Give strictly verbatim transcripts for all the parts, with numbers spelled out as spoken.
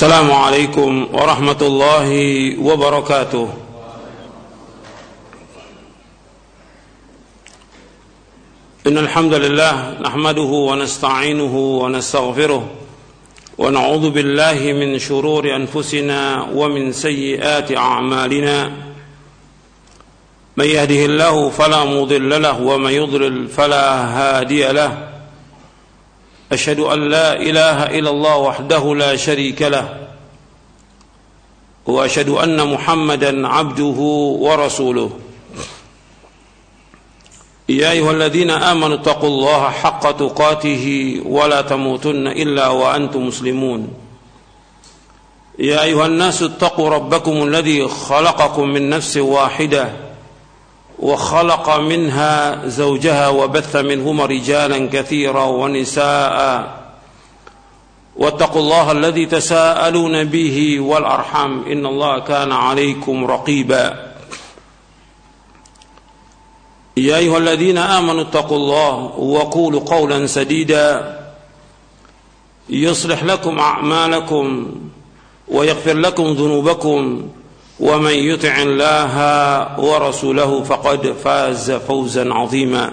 السلام عليكم ورحمة الله وبركاته. إن الحمد لله نحمده ونستعينه ونستغفره ونعوذ بالله من شرور أنفسنا ومن سيئات أعمالنا. من يهده الله فلا مضل له ومن يضلل فلا هادي له. أشهد أن لا إله إلا الله وحده لا شريك له وأشهد أن محمدا عبده ورسوله. يا أيها الذين آمنوا اتقوا الله حق تقاته ولا تموتن إلا وأنتم مسلمون. يا أيها الناس اتقوا ربكم الذي خلقكم من نفس واحدة وخلق منها زوجها وبث منهما رجالا كثيرا ونساء واتقوا الله الذي تساءلون به والأرحام إن الله كان عليكم رقيبا. يا أيها الذين آمنوا اتقوا الله وقولوا قولا سديدا يصلح لكم أعمالكم ويغفر لكم ذنوبكم ومن يطع الله ورسوله فقد فاز فوزا عظيما.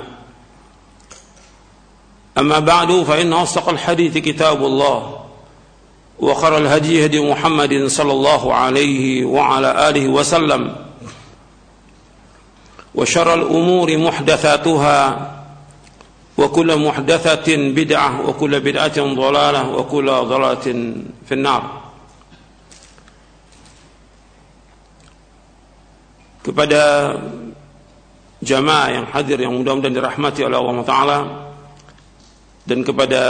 أما بعد فإن أصدق الحديث كتاب الله وخير الهدي هدي محمد صلى الله عليه وعلى آله وسلم وشر الأمور محدثاتها وكل محدثة بدعة وكل بدعة ضلالة وكل ضلالة في النار. Kepada jamaah yang hadir yang mudah-mudahan dirahmati oleh Allah Ta'ala, dan kepada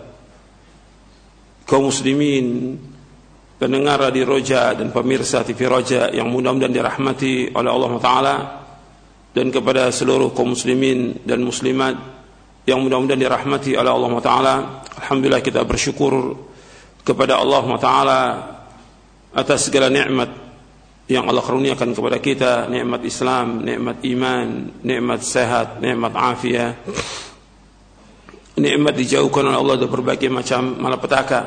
kaum muslimin pendengar Radio Roja dan pemirsa T V Roja yang mudah-mudahan dirahmati oleh Allah Ta'ala, dan kepada seluruh kaum muslimin dan muslimat yang mudah-mudahan dirahmati oleh Allah Ta'ala, alhamdulillah kita bersyukur kepada Allah Ta'ala atas segala nikmat yang Allah karuniakan kepada kita, nikmat Islam, nikmat iman, nikmat sehat, nikmat afiat, nikmat dijauhkan oleh Allah dari berbagai macam malapetaka,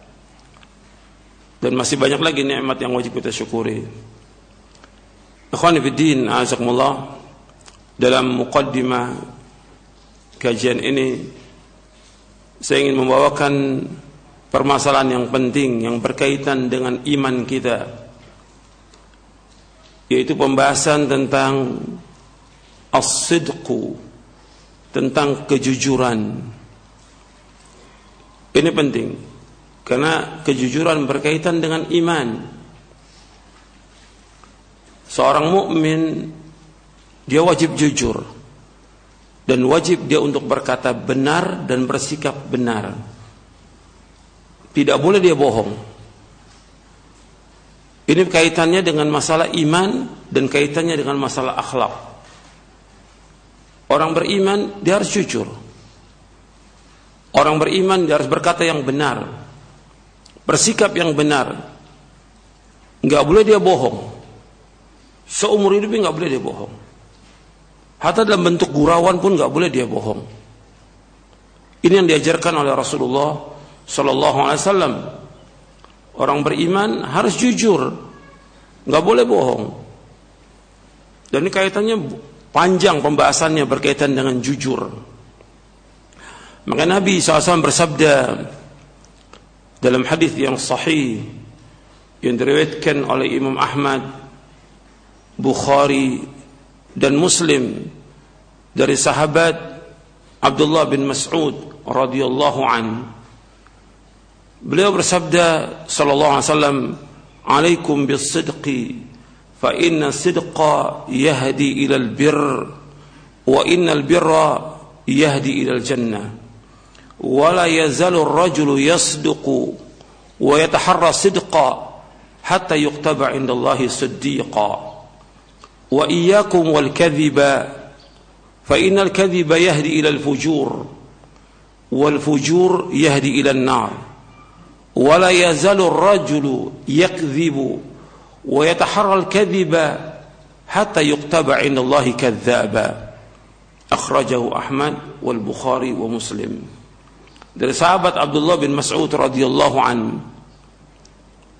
dan masih banyak lagi nikmat yang wajib kita syukuri. Ikhwani fiddin, a'azakumullah, dalam muqaddimah kajian ini saya ingin membawakan permasalahan yang penting yang berkaitan dengan iman kita, yaitu pembahasan tentang as-sidqu, tentang kejujuran. Ini penting karena kejujuran berkaitan dengan iman. Seorang mukmin dia wajib jujur dan wajib dia untuk berkata benar dan bersikap benar. Tidak boleh dia bohong. Ini kaitannya dengan masalah iman dan kaitannya dengan masalah akhlak. Orang beriman dia harus jujur. Orang beriman dia harus berkata yang benar, bersikap yang benar. Enggak boleh dia bohong. Seumur hidupnya enggak boleh dia bohong. Hatta dalam bentuk gurauan pun enggak boleh dia bohong. Ini yang diajarkan oleh Rasulullah sallallahu alaihi wasallam. Orang beriman harus jujur, nggak boleh bohong. Dan ini kaitannya panjang pembahasannya berkaitan dengan jujur. Maka Nabi shallallahu alaihi wasallam bersabda dalam hadis yang sahih yang diriwayatkan oleh Imam Ahmad, Bukhari dan Muslim dari sahabat Abdullah bin Mas'ud radhiyallahu anhu. Beliau bersabda sallallahu alaihi wasallam, "Alaikum bis-sidqi fa inna sidqa yahdi ila al-birr wa innal birra yahdi ila al-jannah wa la yazalu ar-rajulu yasduqu wa yataharra sidqa hatta yuktaba 'inda Allahi siddiqa wa iyyakum wal kadhiba fa innal kadhiba yahdi ila al-fujur wal fujur yahdi ila an-nar ولا يزال الرجل يكذب ويتحرى الكذب حتى يكتب عند الله كذابا أخرجه أحمد والبخاري ومسلم. Dari sahabat Abdullah bin Mas'ud radhiyallahu anhu,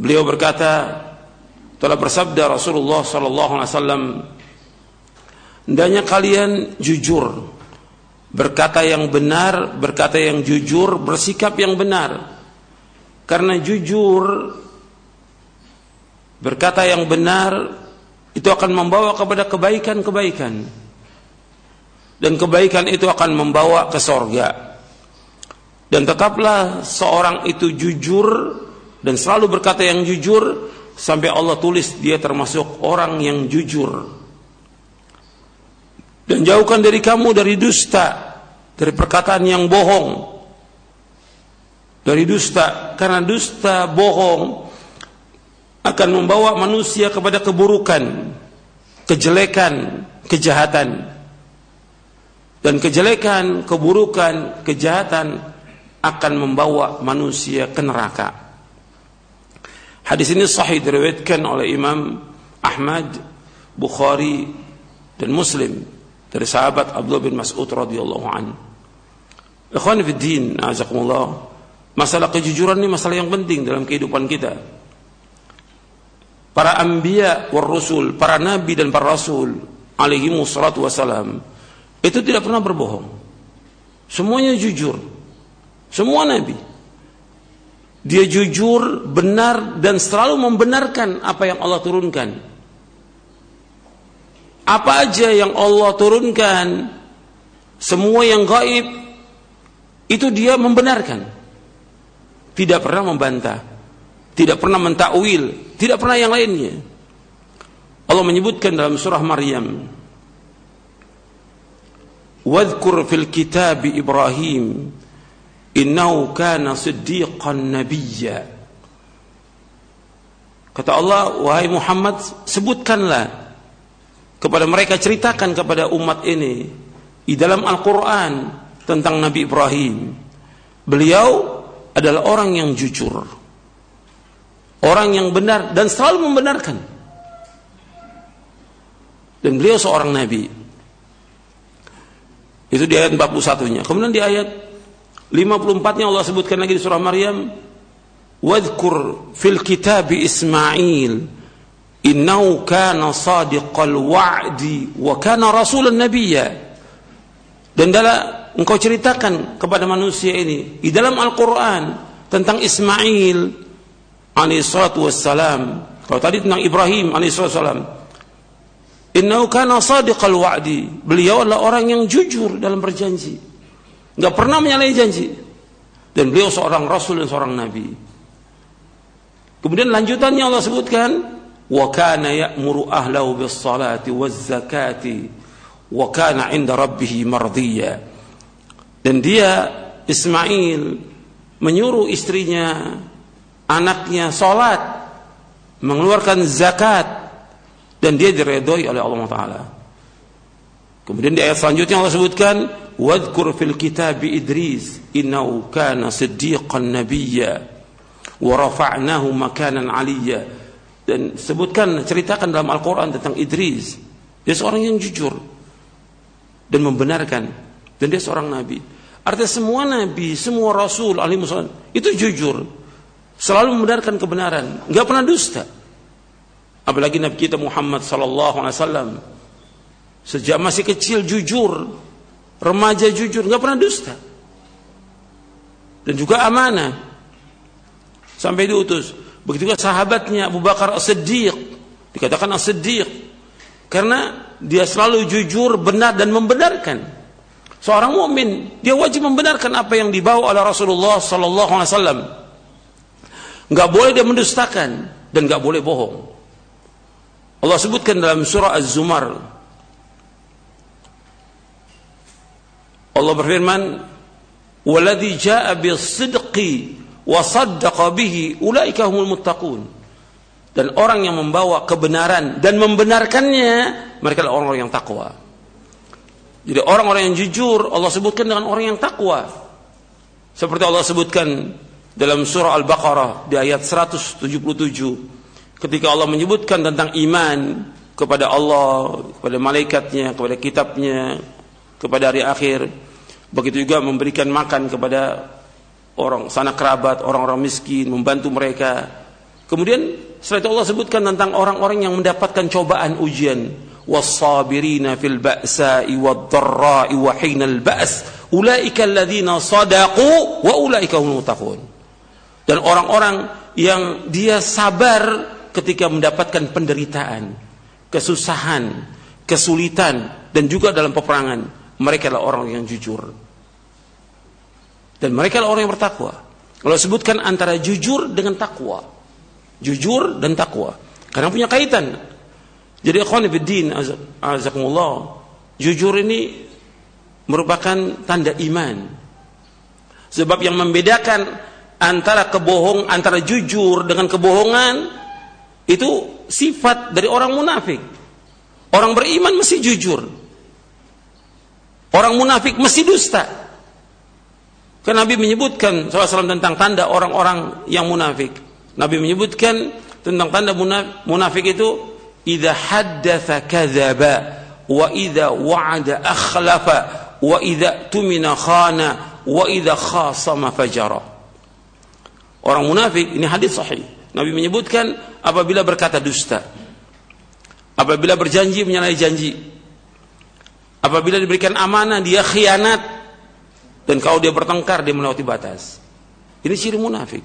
Beliau berkata, telah bersabda Rasulullah sallallahu alaihi wasallam, hendaknya kalian jujur, berkata yang benar, berkata yang jujur, bersikap yang benar. Karena jujur, berkata yang benar itu akan membawa kepada kebaikan-kebaikan, dan kebaikan itu akan membawa ke sorga. Dan tetaplah seorang itu jujur dan selalu berkata yang jujur sampai Allah tulis dia termasuk orang yang jujur. Dan jauhkan dari kamu dari dusta, dari perkataan yang bohong, dari dusta, karena dusta, bohong akan membawa manusia kepada keburukan, kejelekan, kejahatan. Dan kejelekan, keburukan, kejahatan akan membawa manusia ke neraka. Hadis ini sahih diriwayatkan oleh Imam Ahmad, Bukhari dan Muslim dari sahabat Abdullah bin Mas'ud radhiyallahu anhu. Ikhwan fi din, azakumullah. Masalah kejujuran ini masalah yang penting dalam kehidupan kita. Para anbiya war rusul, para nabi dan para rasul alaihi wassalatu wassalam, itu tidak pernah berbohong. Semuanya jujur. Semua nabi. Dia jujur, benar, dan selalu membenarkan apa yang Allah turunkan. Apa aja yang Allah turunkan, semua yang gaib, itu dia membenarkan. Tidak pernah membantah, tidak pernah mentakwil, tidak pernah yang lainnya. Allah menyebutkan dalam surah Maryam, "Wadhkur fil kitab Ibrahim innahu kana siddiqan nabiyya." Kata Allah, wahai Muhammad, sebutkanlah kepada mereka, ceritakan kepada umat ini di dalam Al-Quran tentang Nabi Ibrahim. Beliau adalah orang yang jujur, orang yang benar dan selalu membenarkan. Dan beliau seorang nabi. Itu di ayat empat puluh satu-nya. Kemudian di ayat lima puluh empat-nya Allah sebutkan lagi di surah Maryam, "Wadhkur fil kitabi Ismail innahu kana sadiqal wa'di wa kana rasulan nabiyya." Dan dalam engkau ceritakan kepada manusia ini di dalam Al-Quran tentang Ismail alaihi salatu wassalam. Kalau tadi tentang Ibrahim alaihi salatu wassalam, innahu kana sadiqal wa'di, beliau adalah orang yang jujur dalam berjanji, enggak pernah menyalahi janji, dan beliau seorang rasul dan seorang nabi. Kemudian lanjutannya Allah sebutkan, wa kana ya'muru ahlahu bis salati waz zakati wa kana 'inda rabbih mardiyya. Dan dia Ismail menyuruh istrinya, anaknya salat, mengeluarkan zakat, dan dia diredhoi oleh Allah Taala. Kemudian di ayat selanjutnya Allah sebutkan, wadhkur fil kitabi Idris innahu kana siddiqan nabiyya wa rafa'nahu makanan 'aliyya. Dan sebutkan, ceritakan dalam Al-Quran tentang Idris. Dia seorang yang jujur dan membenarkan, dan dia seorang nabi. Artinya semua nabi, semua rasul alaihi wasallam itu jujur, selalu membenarkan kebenaran, enggak pernah dusta. Apalagi Nabi kita Muhammad sallallahu alaihi wasallam, sejak masih kecil jujur, remaja jujur, enggak pernah dusta. Dan juga amanah sampai diutus. Begitu juga sahabatnya Abu Bakar As-Siddiq, dikatakan As-Siddiq karena dia selalu jujur, benar dan membenarkan. Seorang mukmin dia wajib membenarkan apa yang dibawa oleh Rasulullah sallallahu alaihi wasallam. Enggak boleh dia mendustakan dan enggak boleh bohong. Allah sebutkan dalam surah Az-Zumar, Allah berfirman, "Walladzi jaa'a bis-sidqi wa saddaqa bihi ulaika humul muttaqun." Dan orang yang membawa kebenaran dan membenarkannya, mereka adalah orang-orang yang takwa. Jadi orang-orang yang jujur Allah sebutkan dengan orang yang takwa. Seperti Allah sebutkan dalam surah Al-Baqarah di ayat seratus tujuh puluh tujuh, ketika Allah menyebutkan tentang iman kepada Allah, kepada malaikatnya, kepada kitabnya, kepada hari akhir, begitu juga memberikan makan kepada orang sanak kerabat, orang-orang miskin, membantu mereka. Kemudian setelah itu Allah sebutkan tentang orang-orang yang mendapatkan cobaan ujian, was-sabirina fil ba'sa'i wad-dharra'i wa hinal ba's ulaika alladziina shadaqu wa ulaika humul muttaqun. Dan orang-orang yang dia sabar ketika mendapatkan penderitaan, kesusahan, kesulitan, dan juga dalam peperangan, mereka adalah orang yang jujur. Dan mereka adalah orang yang bertakwa. Kalau sebutkan antara jujur dengan takwa, jujur dan takwa, karena punya kaitan. Jadi ikhwan fillah, azakumullah, jujur ini merupakan tanda iman. Sebab yang membedakan antara kebohong, antara jujur dengan kebohongan, itu sifat dari orang munafik. Orang beriman mesti jujur. Orang munafik mesti dusta. Karena Nabi menyebutkan shallallahu alaihi wasallam tentang tanda orang-orang yang munafik. Nabi menyebutkan tentang tanda munafik itu, idza haddatsa kadzaba wa idza wa'ada akhlafa wa idza tumina khana wa idza khasama fajara. Orang munafik, ini hadis sahih. Nabi menyebutkan apabila berkata dusta, apabila berjanji menyalahi janji, apabila diberikan amanah dia khianat, dan kalau dia bertengkar dia melewati batas. Ini ciri munafik.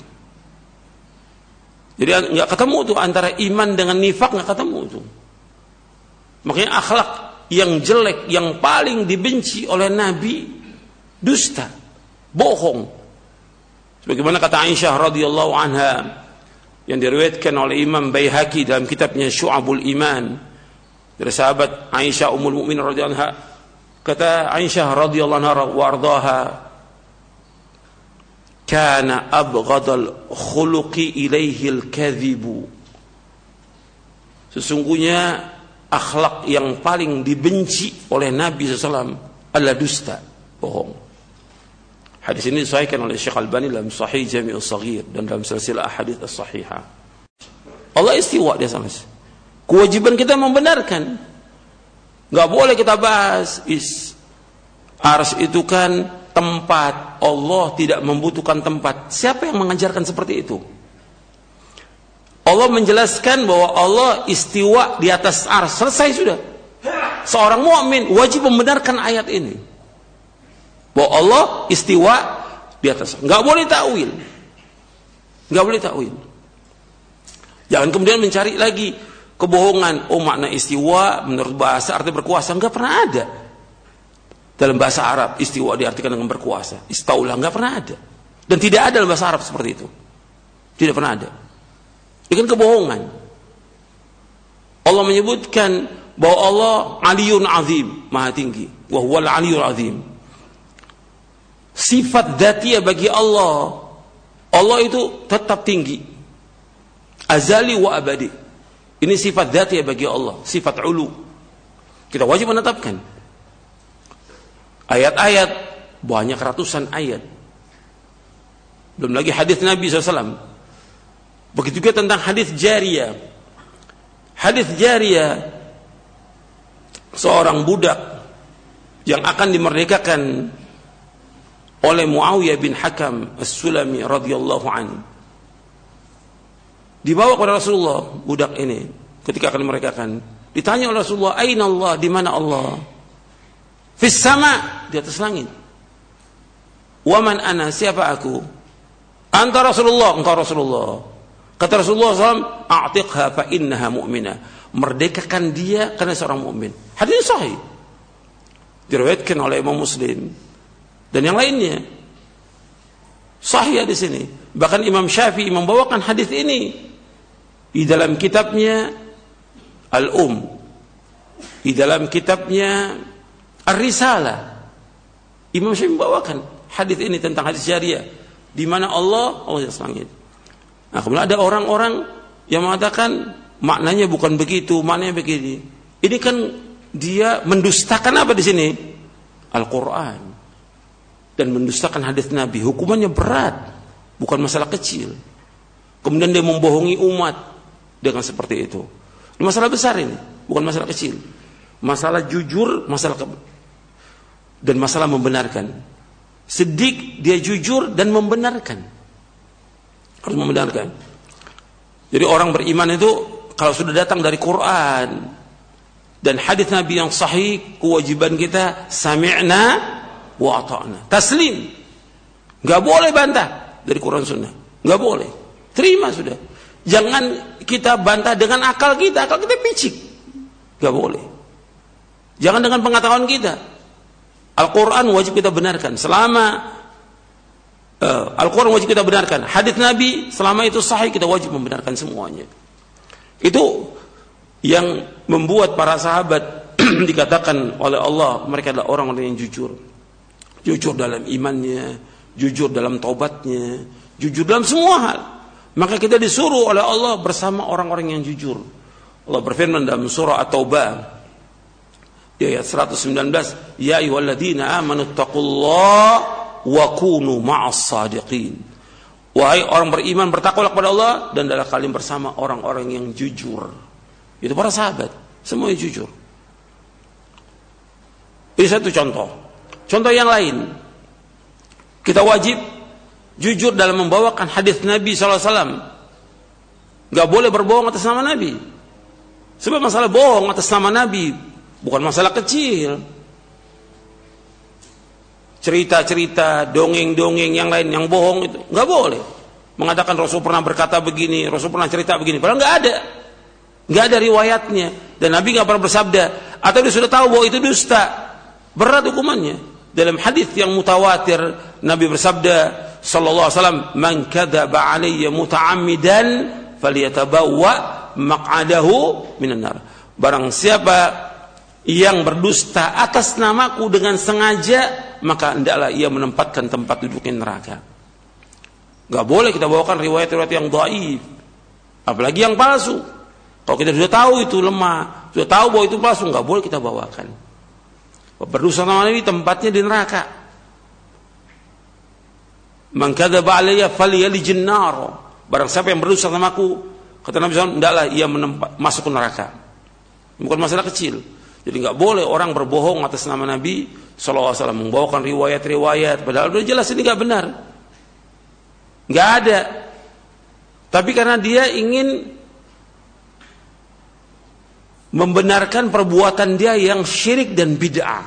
Jadi nggak ketemu tuh antara iman dengan nifak, nggak ketemu tuh. Makanya akhlak yang jelek, yang paling dibenci oleh Nabi, dusta, bohong. Sebagaimana kata Aisyah radhiyallahu anha yang diriwayatkan oleh Imam Baihaqi dalam kitabnya Syu'abul Iman, dari sahabat Aisyah ummul mukminin radhiyallahu anha, kata Aisyah radhiyallahu anha wa ardhaha, kana abghadal khuluqi ilaihi al-kadhibu. Sesungguhnya akhlak yang paling dibenci oleh Nabi shallallahu alaihi wasallam adalah dusta, bohong. Hadis ini disahihkan oleh Syekh Albani dalam Sahih Jami'us Shaghir dan dalam silsilah ahadits as-sahihah. Allah istiwa di atas. Kewajiban kita membenarkan. Enggak boleh kita bahas is ars itu kan tempat, Allah tidak membutuhkan tempat. Siapa yang mengajarkan seperti itu? Allah menjelaskan bahwa Allah istiwa di atas ars. Selesai sudah. Seorang mukmin wajib membenarkan ayat ini. Bahwa Allah istiwa di atas. Enggak boleh takwil. Enggak boleh takwil. Jangan kemudian mencari lagi kebohongan. Oh, makna istiwa menurut bahasa arti berkuasa. Enggak pernah ada. Dalam bahasa Arab istiwa diartikan dengan berkuasa. Istaulah, enggak pernah ada. Dan tidak ada dalam bahasa Arab seperti itu. Tidak pernah ada. Ini kan kebohongan. Allah menyebutkan bahwa Allah Aliyun Azim, Maha tinggi. Wa huwal Aliyul Azim. Sifat dzatiyah bagi Allah, Allah itu tetap tinggi, azali wa abadi. Ini sifat dzatiyah bagi Allah, sifat ulu. Kita wajib menetapkan. Ayat-ayat, banyak ratusan ayat. Belum lagi hadis Nabi shallallahu alaihi wasallam. Begitu juga tentang hadis jariyah. Hadis jariyah, seorang budak yang akan dimerdekakan oleh Muawiyah bin Hakam As-Sulami radhiyallahu anhu. Dibawa kepada Rasulullah budak ini ketika akan dimerdekakan. Ditanya oleh Rasulullah, "Aina Allah?" Di mana Allah? Fis sama, di atas langit. Wa man ana? Siapa aku? Anta Rasulullah, engkau Rasulullah. Kata Rasulullah shallallahu alaihi wasallam, "A'tiqha fa innaha mu'minah." Merdekakan dia karena seorang mukmin. Hadis sahih. Diriwayatkan oleh Imam Muslim dan yang lainnya. Sahih di sini. Bahkan Imam Syafi'i membawakan hadis ini di dalam kitabnya Al-Um, di dalam kitabnya Ar-Risalah. Imam Syafi'i membawakan hadis ini tentang hadis jariyah, di mana Allah Allah di atas langit. Nah, kemudian ada orang-orang yang mengatakan maknanya bukan begitu, maknanya begini. Ini kan dia mendustakan apa di sini? Al-Quran. Dan mendustakan hadis Nabi. Hukumannya berat, bukan masalah kecil. Kemudian dia membohongi umat dengan seperti itu. Ini masalah besar ini, bukan masalah kecil. Masalah jujur, masalah ke... dan masalah membenarkan. Siddiq dia jujur dan membenarkan. Harus membenarkan. Jadi orang beriman itu kalau sudah datang dari Quran dan hadis Nabi yang sahih, kewajiban kita sami'na wa ata'na. Taslim. Enggak boleh bantah dari Quran Sunnah. Enggak boleh. Terima sudah. Jangan kita bantah dengan akal kita, akal kita picik. Enggak boleh. Jangan dengan pengetahuan kita. Al-Quran wajib kita benarkan. Selama Uh, Al-Quran wajib kita benarkan. Hadis Nabi selama itu sahih, kita wajib membenarkan semuanya. Itu yang membuat para sahabat dikatakan oleh Allah, mereka adalah orang-orang yang jujur. Jujur dalam imannya, jujur dalam taubatnya, jujur dalam semua hal. Maka kita disuruh oleh Allah bersama orang-orang yang jujur. Allah berfirman dalam surah At-Taubah di ayat seratus sembilan belas, ya ayyuhalladzina amanu taqullaha wa kunu ma'as sadiqin. Wahai orang beriman, bertakwalah kepada Allah dan adalah kalian bersama orang-orang yang jujur. Itu para sahabat, semuanya jujur. Ini satu contoh. Contoh yang lain, kita wajib jujur dalam membawakan hadis Nabi sallallahu alaihi wasallam. Gak boleh berbohong atas nama Nabi. Sebab masalah bohong atas nama Nabi bukan masalah kecil. Cerita-cerita, dongeng-dongeng yang lain yang bohong itu nggak boleh. Mengatakan Rasul pernah berkata begini, Rasul pernah cerita begini, padahal nggak ada, nggak ada riwayatnya, dan Nabi nggak pernah bersabda, atau dia sudah tahu bahwa itu dusta, berat hukumannya. Dalam hadis yang mutawatir, Nabi bersabda, sallallahu alaihi wasallam, man kadzaba alayya muta'ammidan falyatabawwa maq'adahu minan nar. Barang siapa yang berdusta atas namaku dengan sengaja, maka hendaklah ia menempatkan tempat duduknya neraka. Gak boleh kita bawakan riwayat-riwayat yang dhaif, apalagi yang palsu. Kalau kita sudah tahu itu lemah, sudah tahu bahwa itu palsu, gak boleh kita bawakan. Berdusta nama Nabi tempatnya di neraka. Man kadzaba alayya falyalijin nar. Barang siapa yang berdusta namaku, kata Nabi sallallahu alaihi wasallam, hendaklah ia menempat, masuk ke neraka. Bukan masalah kecil. Jadi nggak boleh orang berbohong atas nama Nabi sallallahu alaihi wasallam, membawakan riwayat-riwayat padahal sudah jelas ini nggak benar, nggak ada. Tapi karena dia ingin membenarkan perbuatan dia yang syirik dan bid'ah,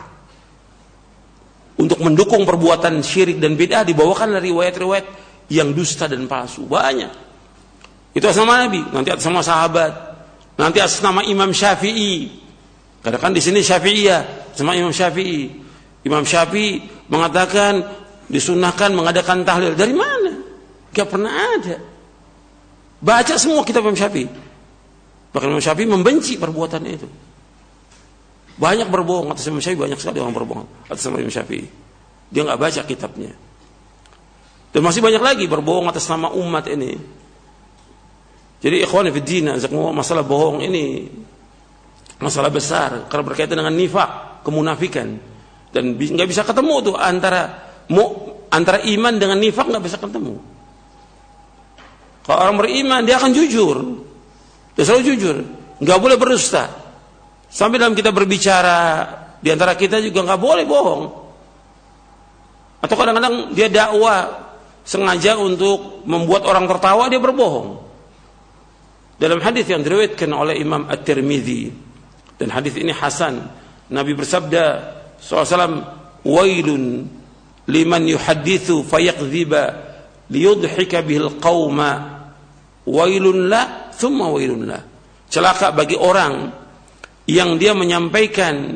untuk mendukung perbuatan syirik dan bid'ah dibawakan riwayat-riwayat yang dusta dan palsu banyak. Itu atas nama Nabi, nanti atas nama sahabat, nanti atas nama Imam Syafi'i. Kadang-kadang di sini Syafi'iyah sama Imam Syafi'i. Imam Syafi'i mengatakan disunahkan mengadakan tahlil. Dari mana? Gak pernah ada. Baca semua kitab Imam Syafi'i. Bahkan Imam Syafi'i membenci perbuatan itu. Banyak berbohong atas Imam Syafi'i, banyak sekali orang berbohong atas Imam Syafi'i. Dia gak baca kitabnya. Dan masih banyak lagi berbohong atas nama umat ini. Jadi ikhwan fillah, masalah bohong ini masalah besar karena berkaitan dengan nifak, kemunafikan, dan nggak bisa ketemu tuh antara mu, antara iman dengan nifak, nggak bisa ketemu. Kalau orang beriman dia akan jujur, dia selalu jujur, nggak boleh berdusta. Sampai dalam kita berbicara di antara kita juga nggak boleh bohong. Atau kadang-kadang dia dakwah sengaja untuk membuat orang tertawa, dia berbohong. Dalam hadis yang diriwayatkan oleh Imam At-Tirmidzi, dan hadis ini hasan, Nabi bersabda sallallahu alaihi wasallam, wailun liman yuhadditsu fayakdziba liyudhika bihil qauma, wailun la thumma wailun la. Celaka bagi orang yang dia menyampaikan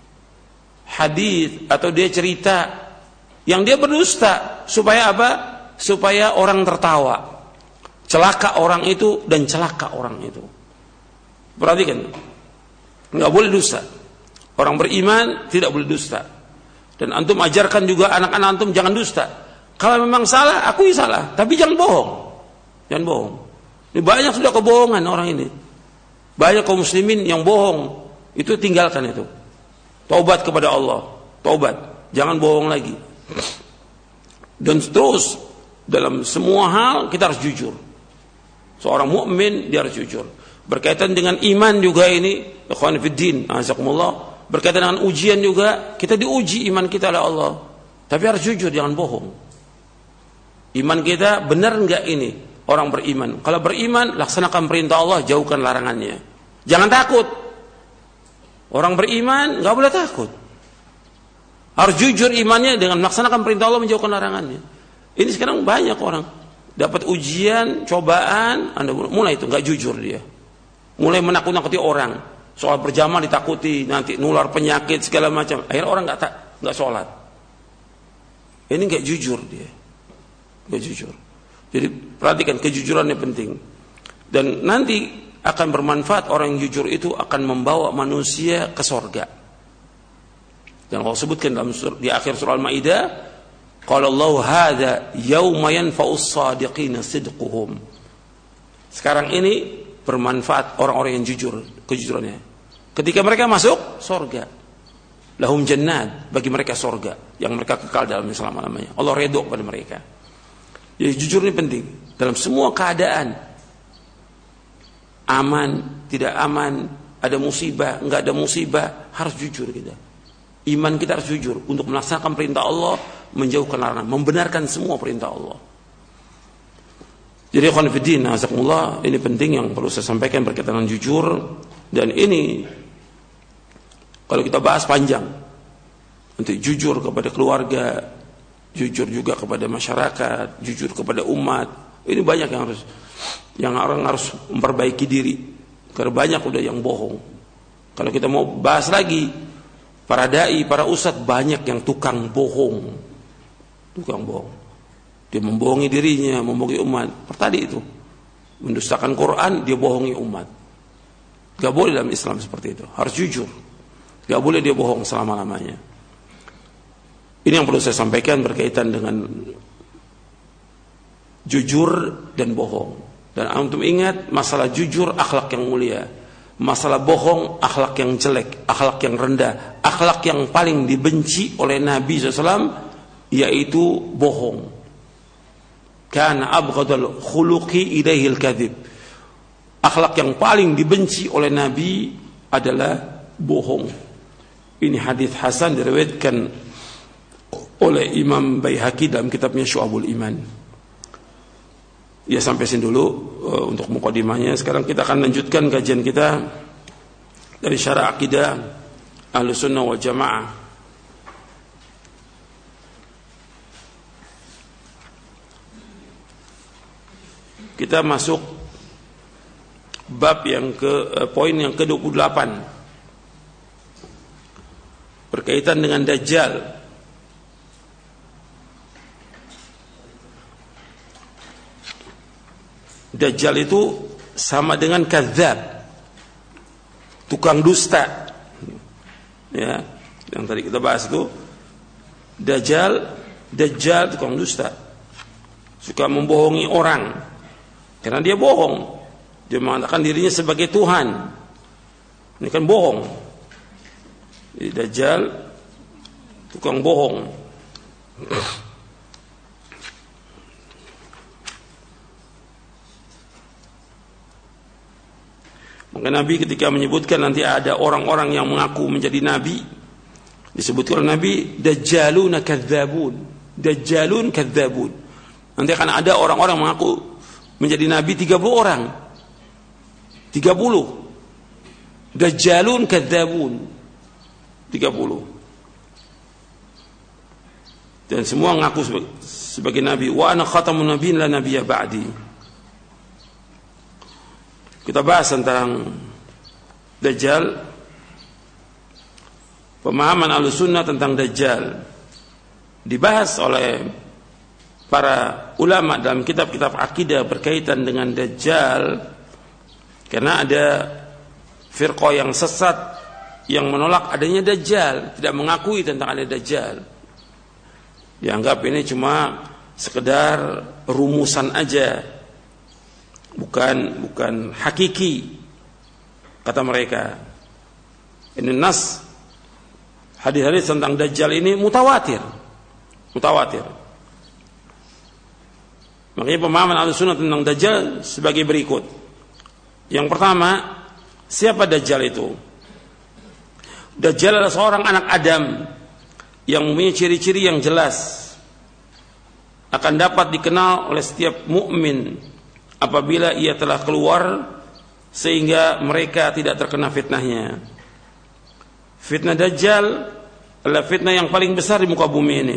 hadis atau dia cerita yang dia berdusta, supaya apa? Supaya orang tertawa. Celaka orang itu dan celaka orang itu. Perhatikan, nggak boleh dusta. Orang beriman tidak boleh dusta. Dan antum ajarkan juga anak-anak antum jangan dusta. Kalau memang salah, akui salah, tapi jangan bohong. Jangan bohong. Ini banyak sudah kebohongan orang ini. Banyak kaum muslimin yang bohong. Itu tinggalkan itu. Taubat kepada Allah. Taubat. Jangan bohong lagi. Dan terus dalam semua hal kita harus jujur. Seorang mukmin dia harus jujur. Berkaitan dengan iman juga ini, ikhwan fiddin, azakumullah, berkaitan dengan ujian juga, kita diuji iman kita oleh Allah. Tapi harus jujur, jangan bohong. Iman kita benar enggak ini? orang beriman. Kalau beriman, laksanakan perintah Allah, jauhkan larangannya. Jangan takut. Orang beriman nggak boleh takut. Harus jujur imannya dengan melaksanakan perintah Allah, menjauhkan larangannya. Ini sekarang banyak orang dapat ujian, cobaan, Anda mulai itu nggak jujur dia. Mulai menakut-nakuti orang. Soal berjamaah ditakuti, nanti nular penyakit segala macam. Akhirnya orang nggak tak nggak sholat. Ini nggak jujur dia, nggak jujur. Jadi perhatikan, kejujurannya penting. Dan nanti akan bermanfaat, orang yang jujur itu akan membawa manusia ke sorga. Dan Allah sebutkan dalam sur, di akhir surah Al-Maidah, qala Allah hadza yauma yanfa'us shadiqina sidquhum. Sekarang ini bermanfaat orang-orang yang jujur, kejujurannya. Ketika mereka masuk sorga, lahum jannat, bagi mereka sorga yang mereka kekal dalamnya selama-lamanya. Allah redha kepada mereka. Jadi jujur ini penting dalam semua keadaan. Aman, tidak aman, ada musibah, enggak ada musibah, harus jujur kita. Iman kita harus jujur untuk melaksanakan perintah Allah, menjauhkan larangan, membenarkan semua perintah Allah. Jadi ikhwan fillah, azakumullah, ini penting yang perlu saya sampaikan berkaitan dengan jujur. Dan ini kalau kita bahas panjang, nanti jujur kepada keluarga, jujur juga kepada masyarakat, jujur kepada umat. Ini banyak yang harus, yang orang harus memperbaiki diri. Karena banyak udah yang bohong. Kalau kita mau bahas lagi, para dai, para ustadz, banyak yang tukang bohong. Tukang bohong. Dia membohongi dirinya, membohongi umat. Tadi itu, mendustakan Quran, dia bohongi umat. Gak boleh dalam Islam seperti itu. Harus jujur. Gak boleh dia bohong selama-lamanya. Ini yang perlu saya sampaikan berkaitan dengan jujur dan bohong. Dan antum ingat, masalah jujur akhlak yang mulia, masalah bohong akhlak yang jelek, akhlak yang rendah, akhlak yang paling dibenci oleh Nabi shallallahu alaihi wasallam, yaitu bohong. Kana abghadul khuluqi ilaihil kadhib. Akhlak yang paling dibenci oleh Nabi adalah bohong. Ini hadis hasan diriwayatkan oleh Imam Baihaqi dalam kitabnya Syu'abul Iman. Ya, sampai sini dulu uh, untuk mukadimahnya. Sekarang kita akan lanjutkan kajian kita dari syarah akidah Ahlussunnah wal Jamaah. Kita masuk bab yang ke uh, poin yang ke dua puluh delapan berkaitan dengan Dajjal. Dajjal itu sama dengan kadzab, tukang dusta. Ya, yang tadi kita bahas itu Dajjal, Dajjal tukang dusta. Suka membohongi orang. Karena dia bohong. Dia mengatakan dirinya sebagai Tuhan. Ini kan bohong. Jadi Dajjal tukang bohong. Maka Nabi ketika menyebutkan nanti ada orang-orang yang mengaku menjadi Nabi, disebutkan oleh Nabi, Dajjaluna kadzabun. Dajjalun kadzabun. Nanti akan ada orang-orang mengaku menjadi Nabi, tiga puluh orang. tiga puluh. Dajjalun kadzabun. tiga puluh. Dan semua mengaku sebagai, sebagai Nabi. Wa ana khatamun nabiyyin la nabiyya ba'di. Kita bahas tentang Dajjal. Pemahaman Ahlussunnah tentang Dajjal dibahas oleh para ulama dalam kitab-kitab akidah berkaitan dengan Dajjal, karena ada firqah yang sesat yang menolak adanya Dajjal, tidak mengakui tentang adanya Dajjal. Dianggap ini cuma sekedar rumusan aja, bukan bukan hakiki, kata mereka. Ini nas hadis-hadis tentang Dajjal ini mutawatir, mutawatir. Makanya pemahaman Ahlussunnah tentang Dajjal sebagai berikut. Yang pertama, siapa Dajjal itu? Dajjal adalah seorang anak Adam yang mempunyai ciri-ciri yang jelas, akan dapat dikenal oleh setiap mukmin apabila ia telah keluar sehingga mereka tidak terkena fitnahnya. Fitnah Dajjal adalah fitnah yang paling besar di muka bumi ini.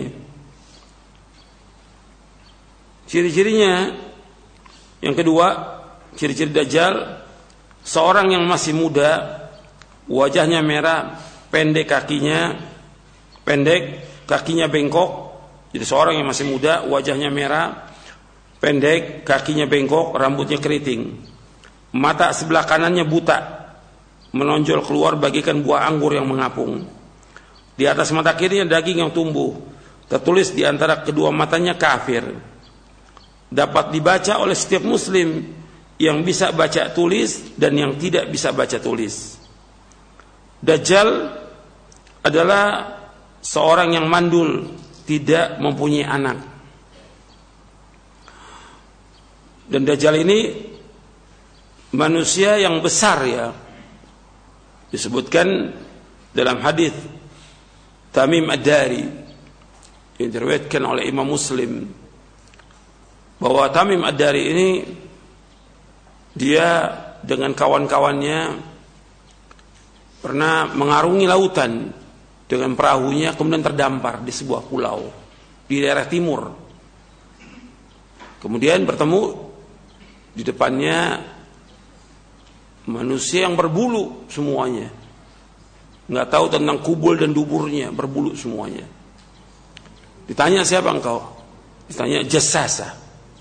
Ciri-cirinya yang kedua, ciri-ciri Dajjal, seorang yang masih muda, wajahnya merah, pendek kakinya, pendek, kakinya bengkok. Jadi seorang yang masih muda, wajahnya merah, pendek, kakinya bengkok, rambutnya keriting. Mata sebelah kanannya buta, menonjol keluar bagaikan buah anggur yang mengapung. Di atas mata kirinya daging yang tumbuh. Tertulis di antara kedua matanya kafir. Dapat dibaca oleh setiap muslim yang bisa baca tulis dan yang tidak bisa baca tulis. Dajjal adalah seorang yang mandul, tidak mempunyai anak. Dan Dajjal ini manusia yang besar ya. Disebutkan dalam hadis Tamim Ad-Dari yang diriwayatkan oleh Imam Muslim bahwa Tamim Ad-Dari ini dia dengan kawan-kawannya pernah mengarungi lautan dengan perahunya, kemudian terdampar di sebuah pulau di daerah timur. Kemudian bertemu di depannya manusia yang berbulu semuanya, nggak tahu tentang kubul dan duburnya, berbulu semuanya. Ditanya, siapa engkau? Ditanya, Jassasa.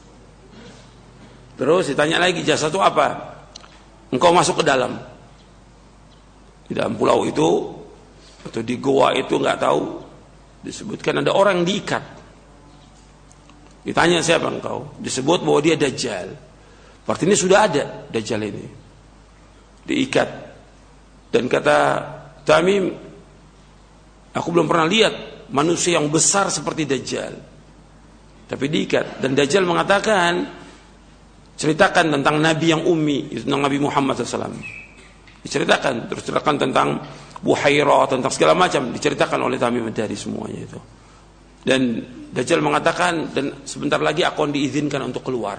Terus ditanya lagi, jasa itu apa? Engkau masuk ke dalam. Di dalam pulau itu atau di goa itu nggak tahu, disebutkan ada orang yang diikat. Ditanya, siapa engkau? Disebut bahwa dia Dajjal. Berarti ini sudah ada Dajjal ini, diikat. Dan kata Tamim, aku belum pernah lihat manusia yang besar seperti Dajjal, tapi diikat. Dan Dajjal mengatakan, ceritakan tentang Nabi yang ummi, itu tentang Nabi Muhammad shallallahu alaihi wasallam. Diceritakan, terus ceritakan tentang Buhairah, tentang segala macam, diceritakan oleh Tamim Ad-Dari semuanya itu. Dan Dajjal mengatakan, dan sebentar lagi akan diizinkan untuk keluar.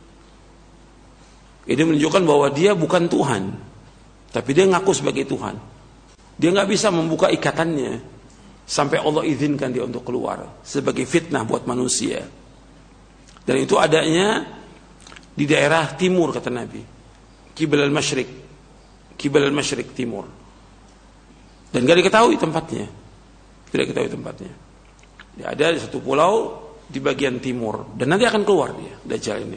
Ini menunjukkan bahwa dia bukan Tuhan, tapi dia ngaku sebagai Tuhan. Dia nggak bisa membuka ikatannya sampai Allah izinkan dia untuk keluar, sebagai fitnah buat manusia. Dan itu adanya di daerah timur, kata Nabi, Qibal al-Masyriq, Qibal al-Masyriq, timur. Dan gak diketahui tempatnya, tidak diketahui tempatnya. Dia ada di satu pulau di bagian timur, dan nanti akan keluar dia, Dajjal ini.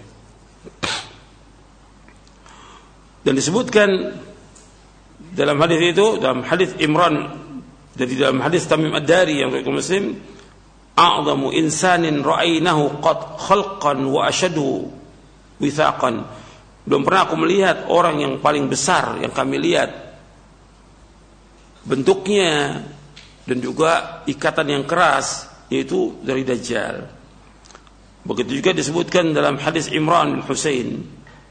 Dan disebutkan dalam hadis itu, dalam hadis Imran, jadi dalam hadis Tamim Ad-Dari yang riwayat Muslim, a'zamu insanin ra'ainahu qad khalqan wa ashadu withaqan. Belum pernah aku melihat orang yang paling besar yang kami lihat bentuknya dan juga ikatan yang keras, yaitu dari Dajjal. Begitu juga disebutkan dalam hadis Imran bin Husain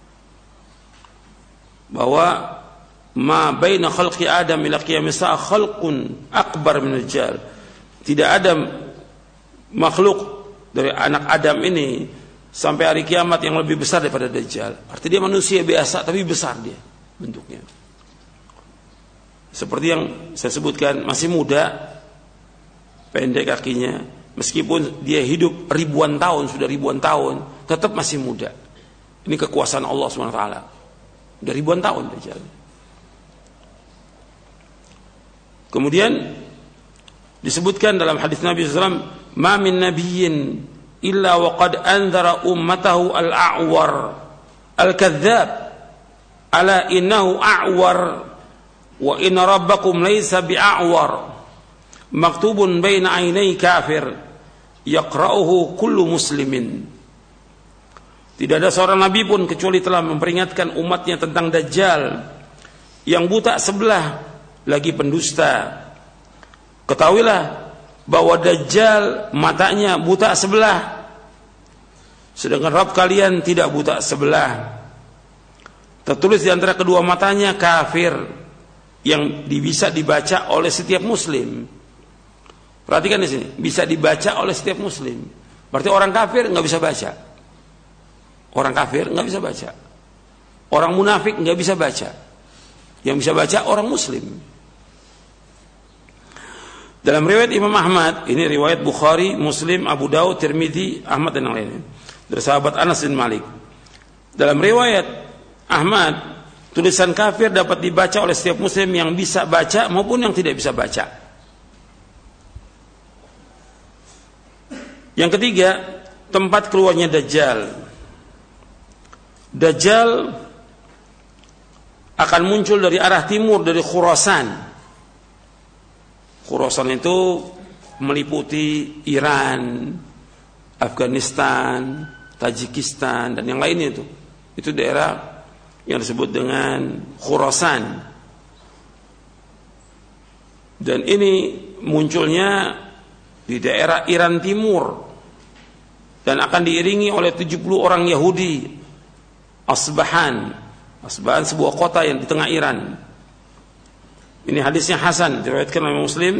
bahwa ma baina khalqi Adam ila qiyamis sa'a khalqun akbar min Dajjal. Tidak ada makhluk dari anak Adam ini sampai hari kiamat yang lebih besar daripada Dajjal. Artinya dia manusia biasa tapi besar dia bentuknya. Seperti yang saya sebutkan, masih muda, pendek kakinya, meskipun dia hidup ribuan tahun, sudah ribuan tahun, tetap masih muda. Ini kekuasaan Allah subhanahu wa taala. Sudah ribuan tahun Dajjal. Kemudian disebutkan dalam hadis Nabi sallallahu alaihi wasallam, "Ma min nabiyyin illa waqad anzara ummatahu al-a'war al-kadzdzab ala innahu a'war wa inna rabbakum laysa bi'a'war maktubun baina 'ainai kafir yaqra'uhu kullu muslimin." Tidak ada seorang nabi pun kecuali telah memperingatkan umatnya tentang Dajjal yang buta sebelah lagi pendusta. Ketahuilah bahwa Dajjal matanya buta sebelah, sedangkan Rabb kalian tidak buta sebelah. Tertulis di antara kedua matanya kafir, yang bisa dibaca oleh setiap muslim. Perhatikan di sini, bisa dibaca oleh setiap muslim. Berarti orang kafir nggak bisa baca. Orang kafir nggak bisa baca. Orang munafik nggak bisa baca. Yang bisa baca orang muslim. Dalam riwayat Imam Ahmad, ini riwayat Bukhari, Muslim, Abu Daud, Tirmidzi, Ahmad dan yang lainnya. Dari sahabat Anas bin Malik. Dalam riwayat Ahmad, tulisan kafir dapat dibaca oleh setiap muslim yang bisa baca maupun yang tidak bisa baca. Yang ketiga, tempat keluarnya Dajjal. Dajjal akan muncul dari arah timur, dari Khurasan. Khurasan itu meliputi Iran, Afghanistan, Tajikistan dan yang lainnya itu. Itu daerah yang disebut dengan Khurasan. Dan ini munculnya di daerah Iran Timur dan akan diiringi oleh tujuh puluh orang Yahudi. Asbahan. Asbahan sebuah kota yang di tengah Iran. Ini hadisnya hasan, diriwayatkan oleh Muslim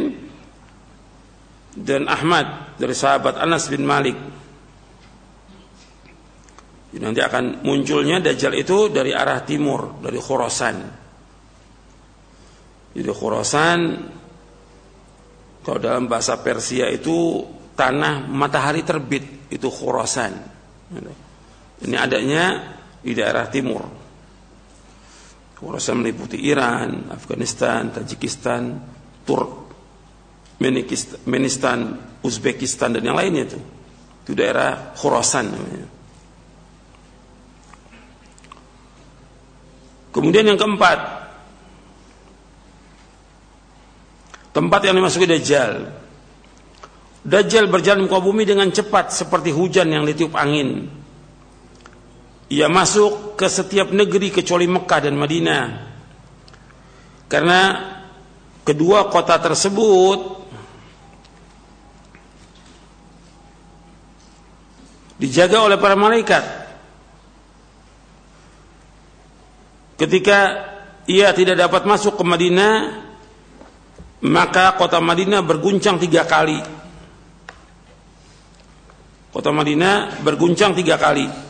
dan Ahmad dari sahabat Anas bin Malik. Jadi nanti akan munculnya Dajjal itu dari arah timur, dari Khurasan. Jadi Khurasan, kalau dalam bahasa Persia itu tanah matahari terbit, itu Khurasan. Ini adanya di daerah timur. Khurasan meliputi Iran, Afghanistan, Tajikistan, Turkmenistan, Uzbekistan dan yang lainnya itu. Itu daerah Khurasan namanya. Kemudian yang keempat, tempat yang dimasuki Dajjal. Dajjal berjalan di muka bumi dengan cepat seperti hujan yang ditiup angin. Ia masuk ke setiap negeri kecuali Mekah dan Madinah. Karena kedua kota tersebut dijaga oleh para malaikat. Ketika ia tidak dapat masuk ke Madinah, maka kota Madinah berguncang tiga kali. Kota Madinah berguncang tiga kali.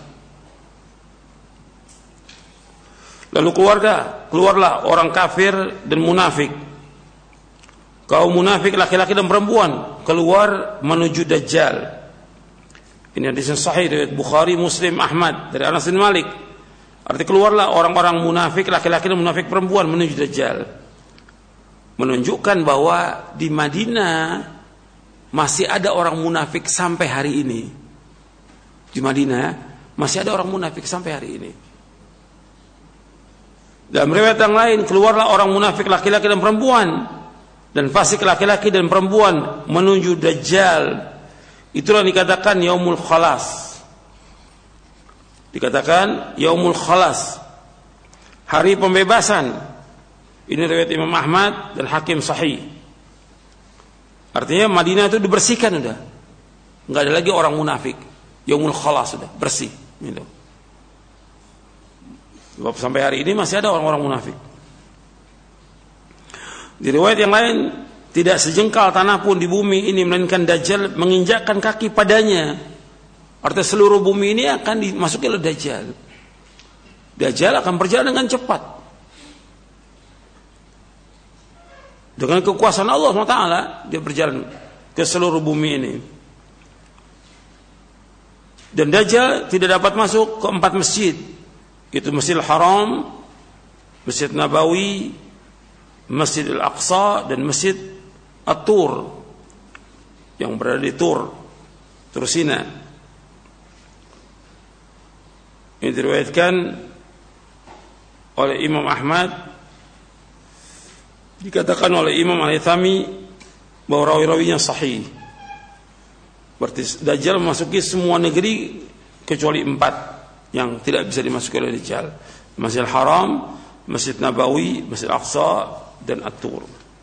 Lalu keluarga, keluarlah orang kafir dan munafik. Kaum munafik laki-laki dan perempuan keluar menuju Dajjal. Ini hadis yang sahih dari Bukhari, Muslim, Ahmad dari Anas bin Malik. Arti keluarlah orang-orang munafik laki-laki dan munafik perempuan menuju Dajjal. Menunjukkan bahwa di Madinah masih ada orang munafik sampai hari ini. Di Madinah masih ada orang munafik sampai hari ini. Dalam riwayat yang lain, keluarlah orang munafik laki-laki dan perempuan dan fasik laki-laki dan perempuan menuju Dajjal. Itulah dikatakan Yaumul Khalas. Dikatakan Yaumul Khalas, hari pembebasan. Ini riwayat Imam Ahmad dan Hakim Sahih. Artinya Madinah itu dibersihkan sudah. Enggak ada lagi orang munafik. Yaumul Khalas sudah bersih gitu. Sebab sampai hari ini masih ada orang-orang munafik. Di riwayat yang lain, tidak sejengkal tanah pun di bumi ini melainkan Dajjal menginjakkan kaki padanya. Artinya seluruh bumi ini akan dimasuki oleh Dajjal. Dajjal akan berjalan dengan cepat. Dengan kekuasaan Allah subhanahu wa taala dia berjalan ke seluruh bumi ini. Dan Dajjal tidak dapat masuk ke empat masjid. Itu Masjidil Haram, Masjid Nabawi, Masjidil Aqsa dan Masjid At-Tur yang berada di Tur, Tur Sina. Ini diriwayatkan oleh Imam Ahmad, dikatakan oleh Imam Al-Haythami bahwa rawi-rawinya sahih. Berarti Dajjal memasuki semua negeri kecuali empat yang tidak bisa dimasuki oleh Dajjal: Masjidil Haram, Masjid Nabawi, Masjid Aqsa dan At-Tur.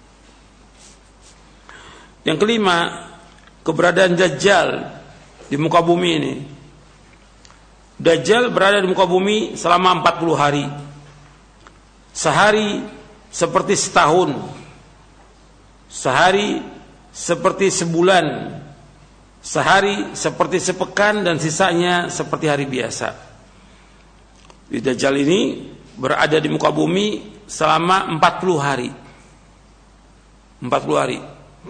Yang kelima, keberadaan Dajjal di muka bumi ini. Dajjal berada di muka bumi selama empat puluh hari. Sehari seperti setahun. Sehari seperti sebulan. Sehari seperti sepekan dan sisanya seperti hari biasa. Dajjal ini berada di muka bumi selama empat puluh hari. empat puluh hari.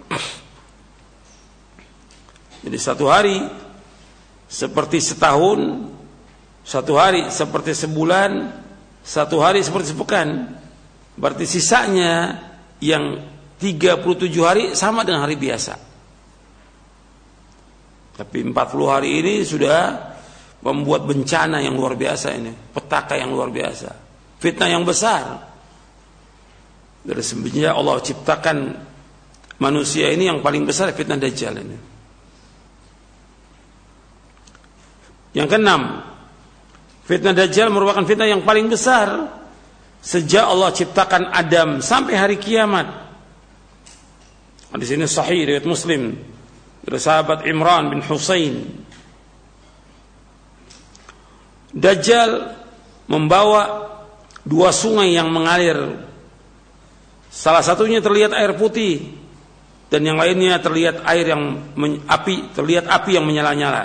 Jadi satu hari seperti setahun, satu hari seperti sebulan, satu hari seperti sepekan. Berarti sisanya yang tiga puluh tujuh hari sama dengan hari biasa. Tapi empat puluh hari ini sudah membuat bencana yang luar biasa ini, petaka yang luar biasa, fitnah yang besar. Dari sebenarnya Allah ciptakan manusia ini yang paling besar fitnah Dajjal ini. Yang keenam, fitnah Dajjal merupakan fitnah yang paling besar sejak Allah ciptakan Adam sampai hari kiamat. Di sini sahih riwayat Muslim dari sahabat Imran bin Husain. Dajjal membawa dua sungai yang mengalir. Salah satunya terlihat air putih dan yang lainnya terlihat air yang men- api, terlihat api yang menyala-nyala.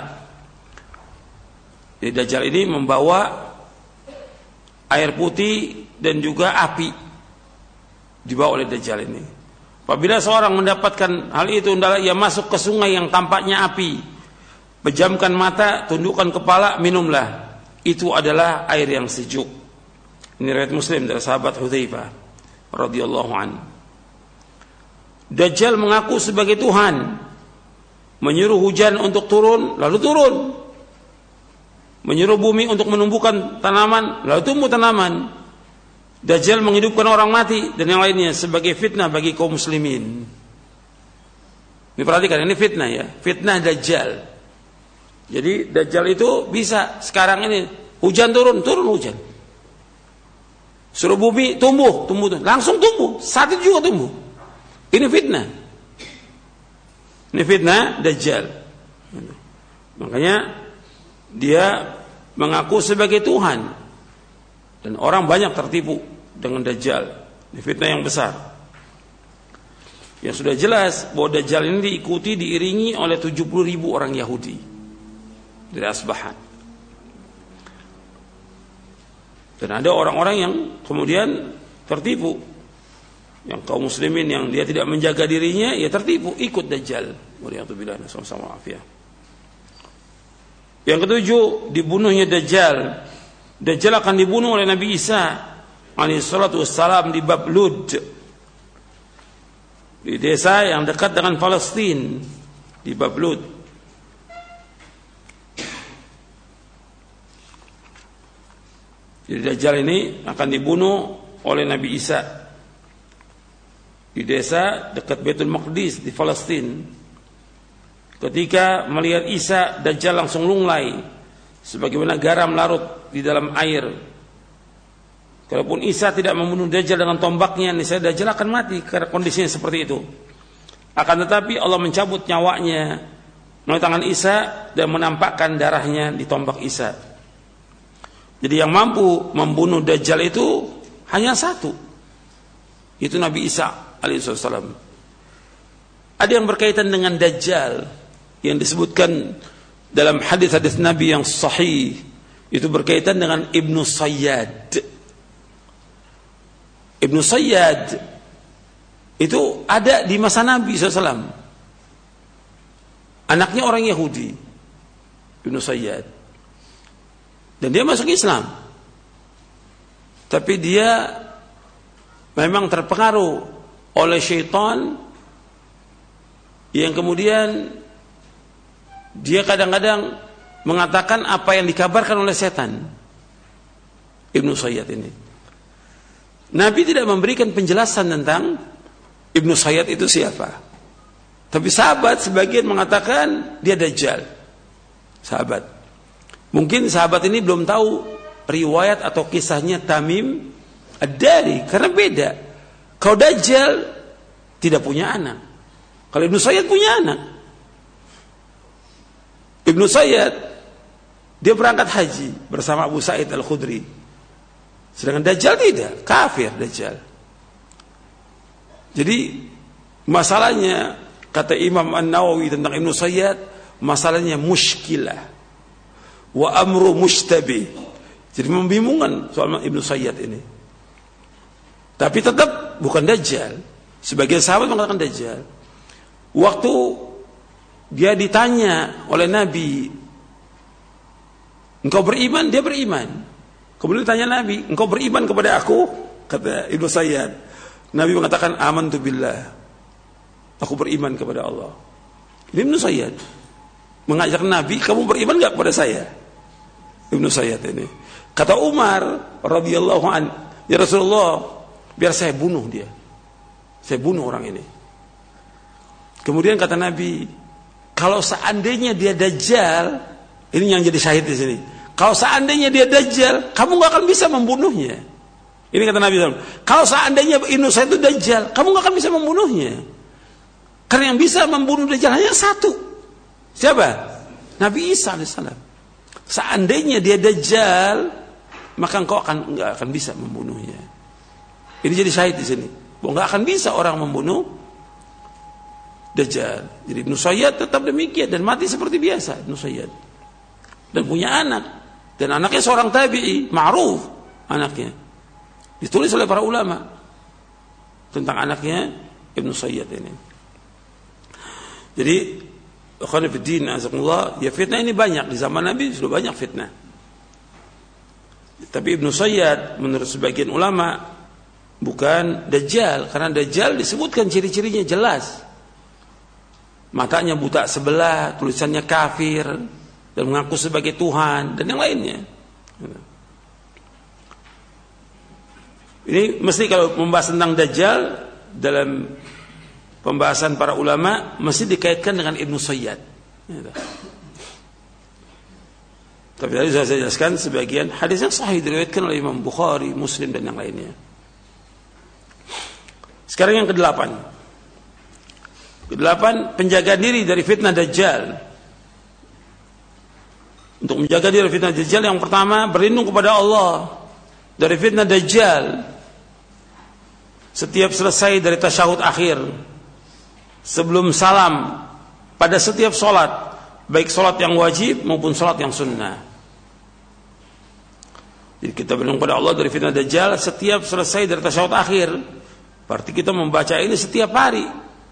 Jadi Dajjal ini membawa air putih dan juga api dibawa oleh Dajjal ini. Apabila seorang mendapatkan hal itu, hendaklah ia masuk ke sungai yang tampaknya api. Pejamkan mata, tundukkan kepala, minumlah. Itu adalah air yang sejuk. Ini riwayat Muslim dari sahabat Hudzaifah radhiyallahu anhu. Dajjal mengaku sebagai Tuhan, menyuruh hujan untuk turun, lalu turun. Menyuruh bumi untuk menumbuhkan tanaman, lalu tumbuh tanaman. Dajjal menghidupkan orang mati dan yang lainnya sebagai fitnah bagi kaum muslimin. Ini perhatikan, ini fitnah ya, fitnah Dajjal. Jadi Dajjal itu bisa sekarang ini hujan turun, turun hujan. Suruh bumi tumbuh, tumbuh, tumbuh. Langsung tumbuh, saat itu juga tumbuh. Ini fitnah. Ini fitnah Dajjal. Makanya dia mengaku sebagai Tuhan dan orang banyak tertipu dengan Dajjal. Ini fitnah yang besar. Yang sudah jelas bahwa Dajjal ini diikuti, diiringi oleh tujuh puluh ribu orang Yahudi dari Asbahan. Dan ada orang-orang yang kemudian tertipu, yang kaum muslimin yang dia tidak menjaga dirinya, ya tertipu, ikut Dajjal. Waliyatubillah, sama-sama afiyah. Yang ketujuh, dibunuhnya Dajjal. Dajjal akan dibunuh oleh Nabi Isa alaihi salatu wassalam di Bablud, di desa yang dekat dengan Palestina, di Bablud. Jadi Dajjal ini akan dibunuh oleh Nabi Isa di desa dekat Baitul Maqdis di Palestina. Ketika melihat Isa, Dajjal langsung lunglai sebagaimana garam larut di dalam air. Kalaupun Isa tidak membunuh Dajjal dengan tombaknya, niscaya Dajjal akan mati karena kondisinya seperti itu. Akan tetapi Allah mencabut nyawanya melalui tangan Isa dan menampakkan darahnya di tombak Isa. Jadi yang mampu membunuh Dajjal itu hanya satu, itu Nabi Isa alaihissalam. Ada yang berkaitan dengan Dajjal yang disebutkan dalam hadis-hadis Nabi yang sahih, itu berkaitan dengan Ibnu Sayyad. Ibnu Sayyad itu ada di masa Nabi shallallahu alaihi wasallam. Anaknya orang Yahudi, Ibnu Sayyad. Dan dia masuk Islam. Tapi dia memang terpengaruh oleh syaitan yang kemudian dia kadang-kadang mengatakan apa yang dikabarkan oleh setan. Ibnu Sayyad ini. Nabi tidak memberikan penjelasan tentang Ibnu Sayyad itu siapa. Tapi sahabat sebagian mengatakan dia Dajjal. Sahabat. Mungkin sahabat ini belum tahu riwayat atau kisahnya Tamim Ad-Dari, karena beda. Kalau Dajjal tidak punya anak, kalau Ibnu Sayyad punya anak. Ibnu Sayyad dia berangkat haji bersama Abu Sa'id Al-Khudri, sedangkan Dajjal tidak, kafir Dajjal. Jadi masalahnya, kata Imam An-Nawawi tentang Ibnu Sayyad, masalahnya muskilah wa amru mustabih. Jadi membingungkan soal Ibnu Sayyad ini. Tapi tetap bukan Dajjal. Sebagian sahabat mengatakan Dajjal. Waktu dia ditanya oleh Nabi, engkau beriman? Dia beriman. Kemudian ditanya Nabi, engkau beriman kepada aku? Kata Ibnu Sayyad. Nabi mengatakan, amantu billah. Aku beriman kepada Allah. Ini Ibnu Sayyad mengajak Nabi, kamu beriman enggak kepada saya? Ibnu Sayyad ini. Kata Umar radhiyallahu an, ya Rasulullah, biar saya bunuh dia. Saya bunuh orang ini. Kemudian kata Nabi, kalau seandainya dia Dajjal, ini yang jadi syahid di sini. Kalau seandainya dia Dajjal, kamu enggak akan bisa membunuhnya. Ini kata Nabi, kalau seandainya Ibnu Sayyad itu Dajjal, kamu enggak akan bisa membunuhnya. Karena yang bisa membunuh Dajjal hanya satu. Siapa? Nabi Isa alaihissalam. Seandainya dia Dajjal, maka engkau akan enggak akan bisa membunuhnya. Ini jadi syahid di sini. Bahwa enggak akan bisa orang membunuh Dajjal. Jadi Ibnu Sayyad tetap demikian dan mati seperti biasa Ibnu Sayyad. Dan punya anak, dan anaknya seorang tabi'i, ma'ruf anaknya. Ditulis oleh para ulama tentang anaknya Ibnu Sayyad ini. Jadi ikhwan fillah azakumullah, ya fitnah ini banyak di zaman Nabi, sudah banyak fitnah. Tapi Ibnu Sayyad menurut sebagian ulama bukan Dajjal, karena Dajjal disebutkan ciri-cirinya jelas. Matanya buta sebelah, tulisannya kafir dan mengaku sebagai Tuhan dan yang lainnya. Ini mesti kalau membahas tentang Dajjal dalam pembahasan para ulama mesti dikaitkan dengan Ibnu Sayyad. Tapi tadi saya jelaskan sebagian hadis yang sahih diriwayatkan oleh Imam Bukhari, Muslim dan yang lainnya. Sekarang yang kedelapan. Kedelapan, penjaga diri dari fitnah Dajjal. Untuk menjaga diri dari fitnah Dajjal, yang pertama berlindung kepada Allah dari fitnah Dajjal. Setiap selesai dari tasyahud akhir, sebelum salam, pada setiap solat, baik solat yang wajib maupun solat yang sunnah. Jadi kita berlindung kepada Allah dari fitnah Dajjal setiap selesai dari tasyahud akhir. Berarti kita membaca ini setiap hari.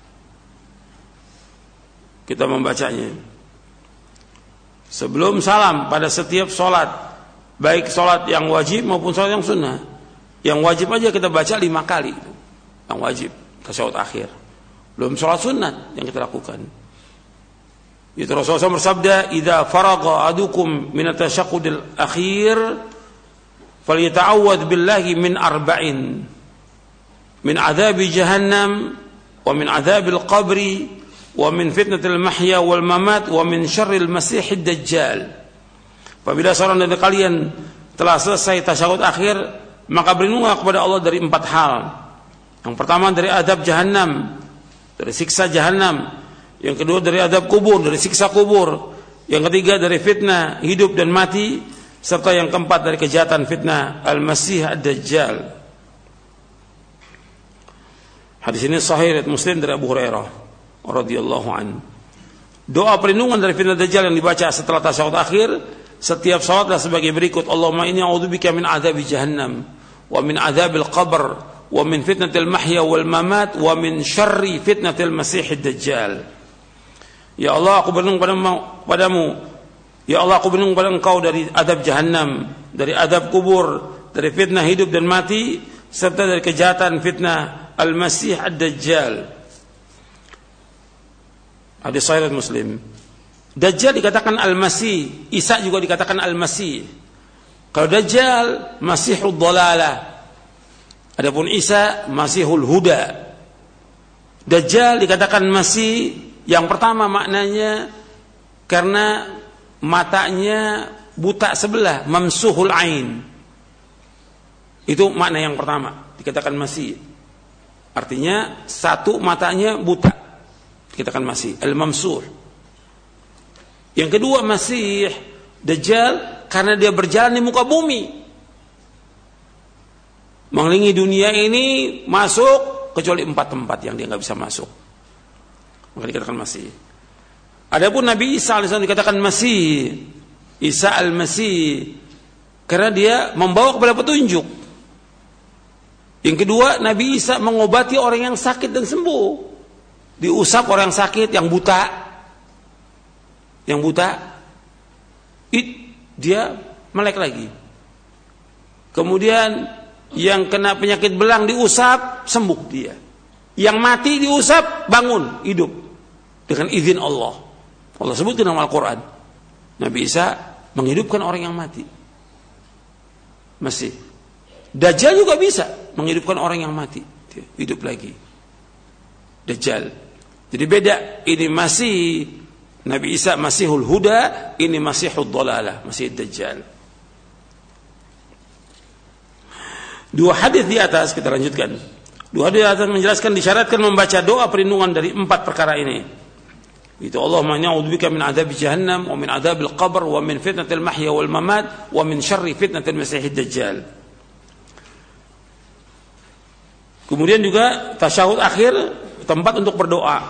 Kita membacanya sebelum salam pada setiap solat, baik solat yang wajib maupun solat yang sunnah. Yang wajib aja kita baca lima kali, yang wajib tasyahud akhir. Belum solat sunnat yang kita lakukan. Itu Rasulullah shallallahu alaihi wasallam bersabda, "Idza faragha adukum min at-tashaqqudil akhir, falyata'awwadz billahi min arba'in, min adzabi jahannam, wa min adzabil qabri, wa min fitnatil mahya wal mamat, wa min syarril masiihid dajjal." Apabila seorang dari kalian telah selesai tasyahud akhir, maka berlindunglah kepada Allah dari empat hal. Yang pertama dari azab jahannam, dari siksa jahannam. Yang kedua dari azab kubur, dari siksa kubur. Yang ketiga dari fitnah hidup dan mati, serta yang keempat dari kejahatan fitnah al-masih ad-dajjal. Hadis ini sahih riwayat Muslim dari Abu Hurairah radhiyallahu an. Doa perlindungan dari fitnah dajjal yang dibaca setelah tasyahud akhir setiap salatlah sebagai berikut: Allahumma inni a'udzubika min adzabi jahannam wa min adzabil qabr wa min fitnatil mahya wal mamat wa min syarri fitnatil masiihid dajjal. Ya Allah, aku berlindung padamu. Ya Allah, aku berlindung pada Engkau dari azab jahannam, dari azab kubur, dari fitnah hidup dan mati, serta dari kejahatan fitnah al-masih ad-dajjal. Hadis sahih Muslim. Dajjal dikatakan al-masih, Isa juga dikatakan al-masih. Kalau Dajjal masihud dhalalah, adapun Isa masihul huda. Dajjal dikatakan masih, yang pertama maknanya karena matanya buta sebelah, mamsuhul ain. Itu makna yang pertama, dikatakan masih. Artinya satu matanya buta, dikatakan masih, al-mamsuh. Yang kedua masih Dajjal karena dia berjalan di muka bumi, mengelilingi dunia ini, masuk kecuali empat tempat yang dia nggak bisa masuk, maka dikatakan masih. Adapun Nabi Isa alaihissalam dikatakan masih, Isa al-Masih, karena dia membawa kepada petunjuk. Yang kedua, Nabi Isa mengobati orang yang sakit dan sembuh. Diusap orang yang sakit, yang buta, yang buta, it, dia melek lagi. Kemudian yang kena penyakit belang diusap, sembuh dia. Yang mati diusap, bangun, hidup dengan izin Allah. Allah sebut dalam Al-Quran, Nabi Isa menghidupkan orang yang mati. Masih Dajjal juga bisa menghidupkan orang yang mati, dia hidup lagi. Dajjal. Jadi beda. Ini masih Nabi Isa Masihul Huda, ini Masihul Dhalalah, masih Dajjal. Dua hadis di atas kita lanjutkan. Dua hadis di atas menjelaskan disyaratkan membaca doa perlindungan dari empat perkara ini. Itu Allahumma na'udzubika min adzabi jahannam wa min adzabil qabr wa min fitnatil mahya wal mamat wa min syarri fitnatil masiihid dajjal. Kemudian juga tasyahud akhir, tempat untuk berdoa.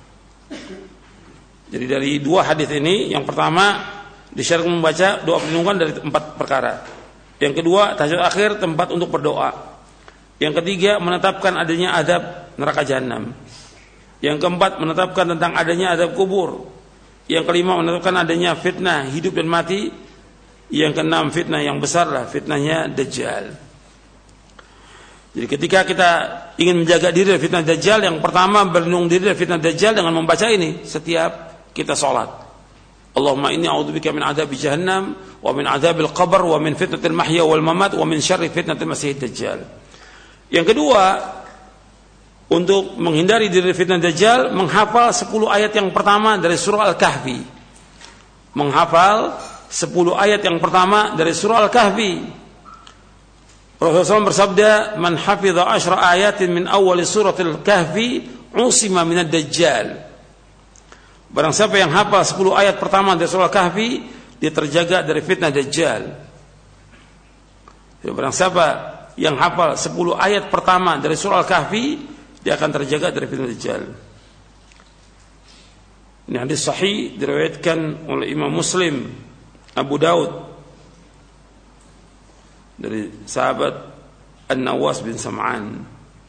Jadi dari dua hadis ini, yang pertama disyaratkan membaca doa perlindungan dari empat perkara. Yang kedua, tasyahud akhir, tempat untuk berdoa. Yang ketiga, menetapkan adanya azab neraka jahanam. Yang keempat, menetapkan tentang adanya azab kubur. Yang kelima, menetapkan adanya fitnah hidup dan mati. Yang keenam, fitnah yang besar lah, fitnahnya Dajjal. Jadi ketika kita ingin menjaga diri dari fitnah Dajjal, yang pertama berlindung diri dari fitnah Dajjal dengan membaca ini setiap kita sholat. Allahumma inni a'udzubika min adzabi jahannam wa min adzabil qabr wa min fitnatil mahya wal mamat wa min syarri fitnatil masiihid dajjal. Yang kedua, untuk menghindari diri dari fitnah Dajjal, menghafal sepuluh ayat yang pertama dari surah Al-Kahfi. Menghafal sepuluh ayat yang pertama dari surah Al-Kahfi. Rasulullah shallallahu alaihi wasallam bersabda, "Man hafidha ashra ayatin min awal suratil kahfi, usima minad dajjal." Barang siapa yang hafal sepuluh ayat pertama dari surah Al-Kahfi, dia terjaga dari fitnah Dajjal. Jadi barang siapa yang hafal sepuluh ayat pertama dari surah Al-Kahfi, dia akan terjaga dari fitnah Dajjal. Ini hadis sahih diriwayatkan oleh Imam Muslim, Abu Daud, dari sahabat An-Nawas bin Sam'an.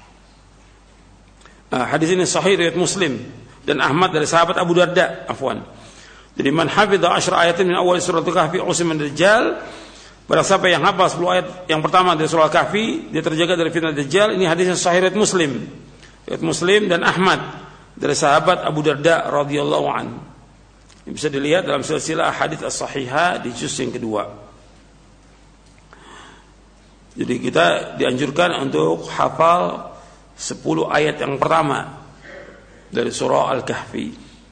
Uh, hadis ini sahih riwayat Muslim dan Ahmad dari sahabat Abu Darda, afwan. Jadi man hafidha asyra ayatin min awal surah Al-Kahfi usima min Dajjal. Barang siapa yang hafal sepuluh ayat yang pertama dari surah Al-Kahfi, dia terjaga dari fitnah Dajjal. Ini hadisnya sahih riwayat Muslim. Riwayat Muslim dan Ahmad dari sahabat Abu Darda radhiyallahu an. Ini bisa dilihat dalam silsilah hadits as-sahihah di juz yang kedua. Jadi kita dianjurkan untuk hafal sepuluh ayat yang pertama dari surah Al-Kahfi.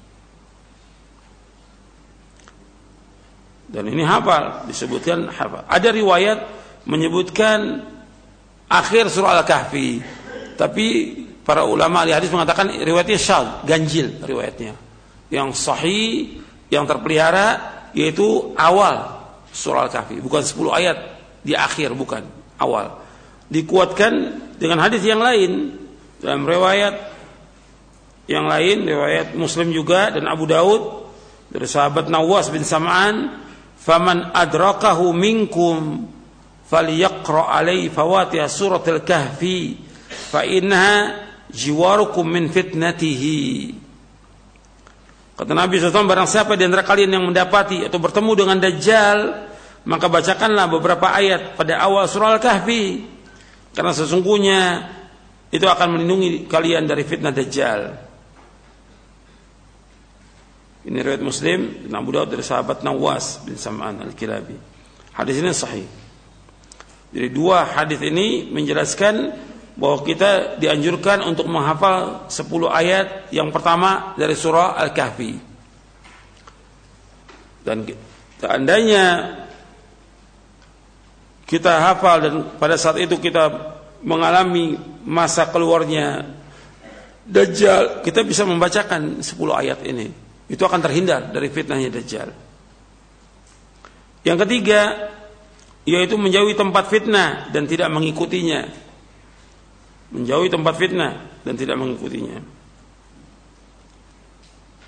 Dan ini hafal, disebutkan hafal. Ada riwayat menyebutkan akhir surah Al-Kahfi, tapi para ulama ahli hadis mengatakan riwayatnya syadz, ganjil riwayatnya. Yang sahih, yang terpelihara yaitu awal surah Al-Kahfi, bukan sepuluh ayat di akhir, bukan, awal. Dikuatkan dengan hadis yang lain dalam riwayat yang lain, riwayat Muslim juga dan Abu Daud dari sahabat Nawas bin Sam'an, "Faman adrakahu minkum falyaqra alaihi fawatiha suratul kahfi fa innaha jiwarukum min fitnatihi." Kata Nabi shallallahu alaihi wasallam, barang siapa di antara kalian yang mendapati atau bertemu dengan Dajjal, maka bacakanlah beberapa ayat pada awal surah Al-Kahfi, karena sesungguhnya itu akan melindungi kalian dari fitnah Dajjal. Ini riwayat Muslim dan Abu Daud dari sahabat Nawas bin Sam'an Al-Kilabi. Hadis ini sahih. Jadi dua hadis ini menjelaskan bahwa kita dianjurkan untuk menghafal sepuluh ayat yang pertama dari surah Al-Kahfi. Dan seandainya kita hafal dan pada saat itu kita mengalami masa keluarnya Dajjal, kita bisa membacakan sepuluh ayat ini. Itu akan terhindar dari fitnahnya Dajjal. Yang ketiga, yaitu menjauhi tempat fitnah dan tidak mengikutinya. Menjauhi tempat fitnah dan tidak mengikutinya.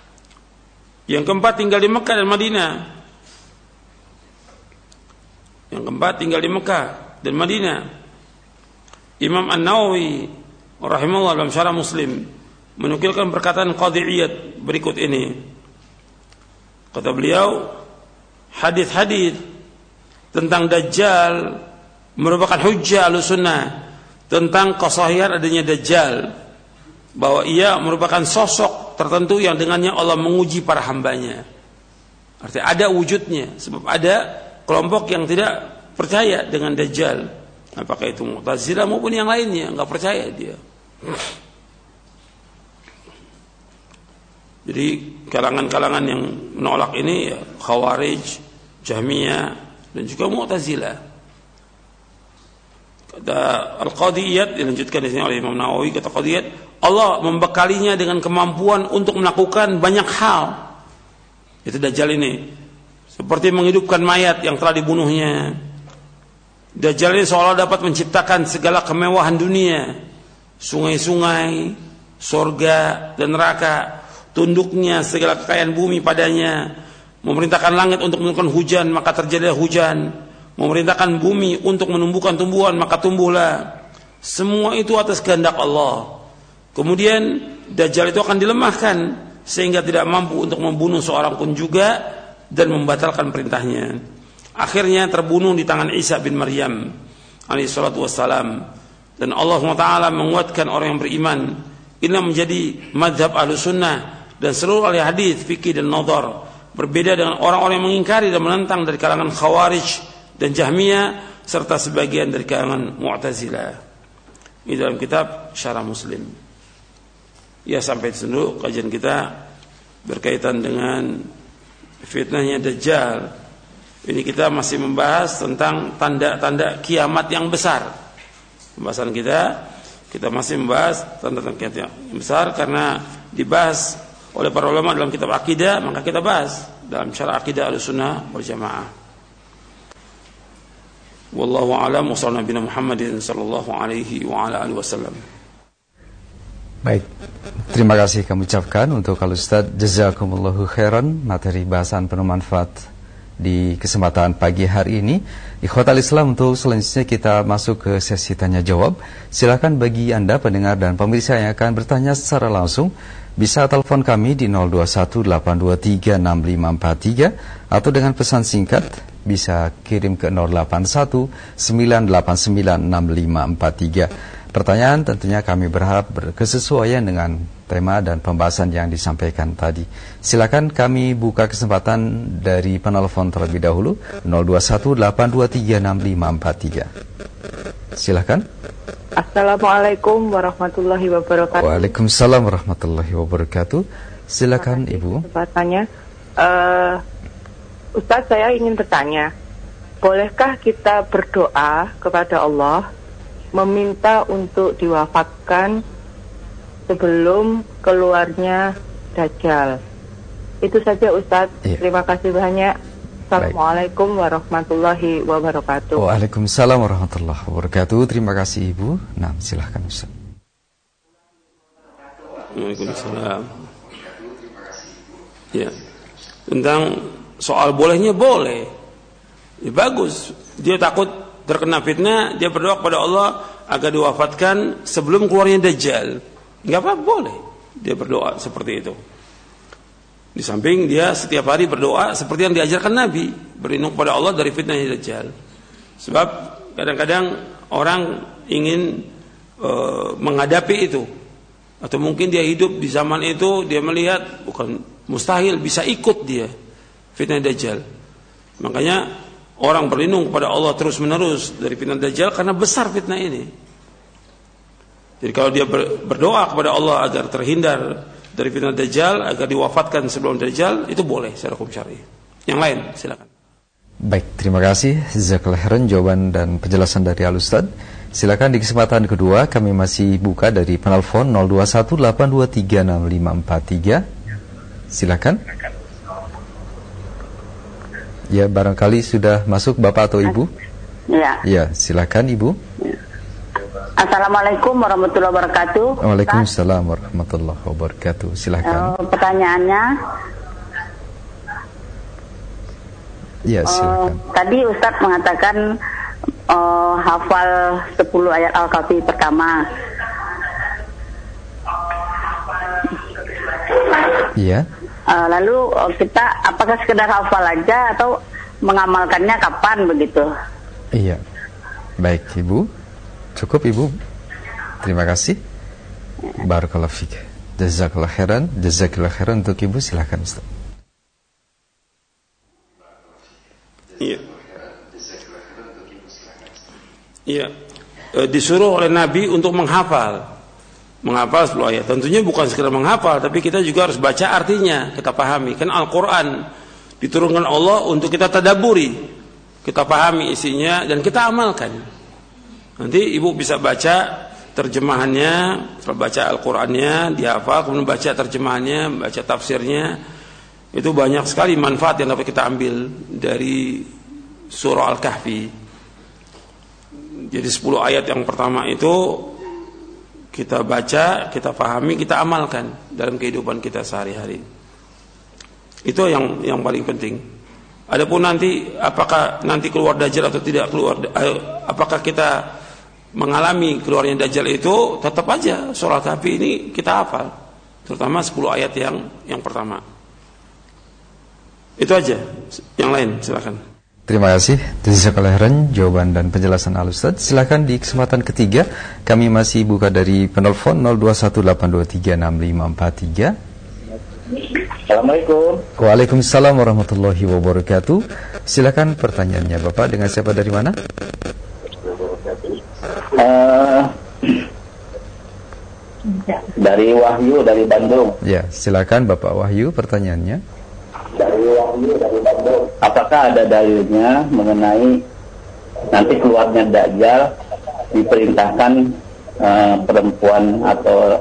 Yang keempat, tinggal di Mekah dan Madinah. Yang keempat tinggal di Mekah dan Madinah. Imam An-Nawawi rahimahullah dalam Syarah Muslim menukilkan perkataan Qadhi Iyad berikut ini. Kata beliau, hadis-hadis tentang Dajjal merupakan hujjah Ahlussunnah tentang kesahihan adanya Dajjal, bahwa ia merupakan sosok tertentu yang dengannya Allah menguji para hambanya. Artinya ada wujudnya, sebab ada kelompok yang tidak percaya dengan Dajjal, apakah itu Mu'tazilah maupun yang lainnya, nggak percaya dia. Jadi kalangan-kalangan yang menolak ini ya, Khawarij, Jahmiyah, dan juga Mu'tazilah. Kata Al-Qadiyat dilanjutkan di sini oleh Imam Nawawi, kata Qadiyat, Allah membekalinya dengan kemampuan untuk melakukan banyak hal. Itu Dajjal ini, seperti menghidupkan mayat yang telah dibunuhnya. Dajjal ini seolah dapat menciptakan segala kemewahan dunia, sungai-sungai, surga dan neraka, tunduknya segala kekayaan bumi padanya, memerintahkan langit untuk menurunkan hujan maka terjadilah hujan, memerintahkan bumi untuk menumbuhkan tumbuhan maka tumbuhlah. Semua itu atas kehendak Allah. Kemudian Dajjal itu akan dilemahkan sehingga tidak mampu untuk membunuh seorang pun juga dan membatalkan perintahnya. Akhirnya terbunuh di tangan Isa bin Maryam alaihi salatu wassalam. Dan Allah subhanahu wa taala menguatkan orang yang beriman. Ini menjadi madhab Ahlussunnah dan seluruh ahli hadis, fikih dan nazar. Berbeda dengan orang-orang yang mengingkari dan menentang dari kalangan Khawarij dan Jahmiyah serta sebagian dari kalangan Mu'tazilah. Ini dalam kitab Syarah Muslim. Ya, sampai di sini kajian kita berkaitan dengan fitnahnya Dajjal. Ini kita masih membahas tentang tanda-tanda kiamat yang besar. Pembahasan kita kita masih membahas tanda-tanda kiamat yang besar karena dibahas oleh para ulama dalam kitab akidah, maka kita bahas dalam Syarah Aqidah Ahlussunnah wal Jamaah. Wallahu a'lam. Wassallallahu nabiyana Muhammadin sallallahu alaihi wa ala alihi wasallam. Baik, terima kasih kami ucapkan untuk Al Ustaz. Jazakumullahu khairan, materi bahasan penuh manfaat di kesempatan pagi hari ini. Ikhwatal Islam, untuk selanjutnya kita masuk ke sesi tanya jawab. Silakan bagi Anda pendengar dan pemirsa yang akan bertanya secara langsung, bisa telepon kami di nol dua satu delapan dua tiga enam lima empat tiga atau dengan pesan singkat bisa kirim ke nol delapan satu sembilan delapan sembilan enam lima empat tiga. Pertanyaan tentunya kami berharap berkesesuaian dengan tema dan pembahasan yang disampaikan tadi. Silakan kami buka kesempatan dari penelpon terlebih dahulu nol dua satu delapan dua tiga enam lima empat tiga. Silakan. Assalamualaikum warahmatullahi wabarakatuh. Waalaikumsalam warahmatullahi wabarakatuh. Silakan Ibu. Kesempatannya, uh, Ustaz, saya ingin bertanya, bolehkah kita berdoa kepada Allah meminta untuk diwafatkan sebelum keluarnya Dajjal? Itu saja Ustaz. Iya. Terima kasih banyak. Assalamualaikum warahmatullahi wabarakatuh. Waalaikumsalam warahmatullahi wabarakatuh. Terima kasih Ibu. Nah, silahkan Ustaz. Waalaikumsalam. Ya, tentang soal bolehnya, boleh. Ya, bagus. Dia takut terkena fitnah, dia berdoa kepada Allah agar diwafatkan sebelum keluarnya Dajjal. Enggak apa-apa, boleh dia berdoa seperti itu. Di samping dia setiap hari berdoa seperti yang diajarkan Nabi, berlindung kepada Allah dari fitnahnya Dajjal. Sebab kadang-kadang orang ingin e, menghadapi itu, atau mungkin dia hidup di zaman itu, dia melihat bukan mustahil bisa ikut dia fitnah Dajjal. Makanya orang berlindung kepada Allah terus-menerus dari fitnah Dajjal karena besar fitnah ini. Jadi kalau dia berdoa kepada Allah agar terhindar dari fitnah Dajjal, agar diwafatkan sebelum Dajjal, itu boleh secara hukum syar'i. Yang lain silakan. Baik, terima kasih jazakallahu khairan jawaban dan penjelasan dari Al Ustaz. Silakan di kesempatan kedua kami masih buka dari penelpon nol dua satu delapan dua tiga enam lima empat tiga. Silakan. Ya, barangkali sudah masuk Bapak atau Ibu? Ya. Ya, silakan Ibu. Assalamualaikum warahmatullahi wabarakatuh. Waalaikumsalam warahmatullahi wabarakatuh. Silakan. Uh, pertanyaannya, Ya, silakan. Uh, tadi Ustadz mengatakan uh, hafal sepuluh ayat Al-Kahfi pertama. Iya. Uh, lalu uh, kita apakah sekedar hafal aja atau mengamalkannya kapan begitu? Iya. Baik, Ibu. Cukup, Ibu. Terima kasih. Barakallahu fiik. Jazakallahu khairan. Jazakallahu khairan untuk Ibu. Silakan, Ustaz. Iya. Iya. E, disuruh oleh Nabi untuk menghafal, menghafal sepuluh ayat. Tentunya bukan sekedar menghafal, tapi kita juga harus baca artinya, kita pahami. Kan Al-Quran diturunkan Allah untuk kita tadabburi, kita pahami isinya dan kita amalkan. Nanti ibu bisa baca terjemahannya, setelah baca Al-Qurannya, dihafal, kemudian baca terjemahannya, baca tafsirnya. Itu banyak sekali manfaat yang dapat kita ambil dari surah Al-Kahfi. Jadi sepuluh ayat yang pertama itu kita baca, kita pahami, kita amalkan dalam kehidupan kita sehari-hari. Itu yang yang paling penting. Adapun nanti apakah nanti keluar Dajjal atau tidak keluar, apakah kita mengalami keluarnya Dajjal itu, tetap aja surah Al-Kahfi ini kita hafal, terutama sepuluh ayat yang yang pertama. Itu aja. Yang lain silakan. Terima kasih. Jazakallahu khairan jawaban dan penjelasan Al-Ustaz. Silakan di kesempatan ketiga kami masih buka dari penelpon nol dua satu delapan dua tiga enam lima empat tiga. Assalamualaikum. Waalaikumsalam warahmatullahi wabarakatuh. Silakan pertanyaannya Bapak, dengan siapa, dari mana? Uh, dari Wahyu dari Bandung. Ya, silakan Bapak Wahyu pertanyaannya. Dari Wahyu dari Bandung. Apakah ada dalilnya mengenai nanti keluarnya Dajjal diperintahkan uh, perempuan atau?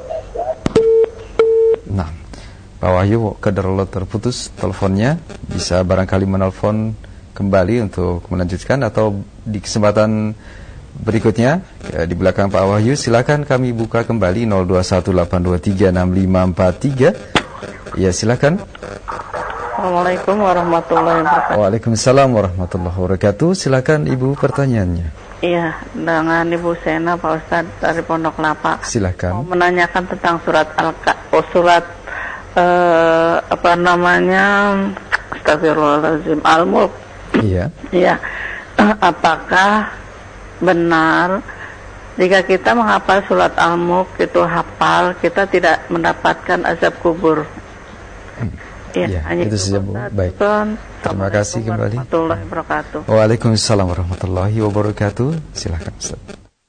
Nah, Pak Wahyu kedarullah terputus teleponnya, bisa barangkali menelpon kembali untuk melanjutkan atau di kesempatan berikutnya ya, di belakang Pak Wahyu silakan kami buka kembali nol dua satu delapan dua tiga enam lima empat tiga. Ya, silakan. Assalamualaikum warahmatullahi wabarakatuh. Waalaikumsalam warahmatullahi wabarakatuh. Silakan Ibu pertanyaannya. Iya, dengan Ibu Sena Pak Ustadz dari Pondok Kelapa. Silakan. Mau menanyakan tentang surat al oh, surat uh, apa namanya? Astagfirullahaladzim, Al-Mulk. Iya. Iya. Uh, apakah benar jika kita menghafal surat Al-Mulk itu hafal, kita tidak mendapatkan azab kubur? Hmm. Ya, ya, itu saja Bu. Baik. Terima kasih kembali. Warahmatullahi wabarakatuh. Waalaikumsalam warahmatullahi wabarakatuh. Silakan Ustaz.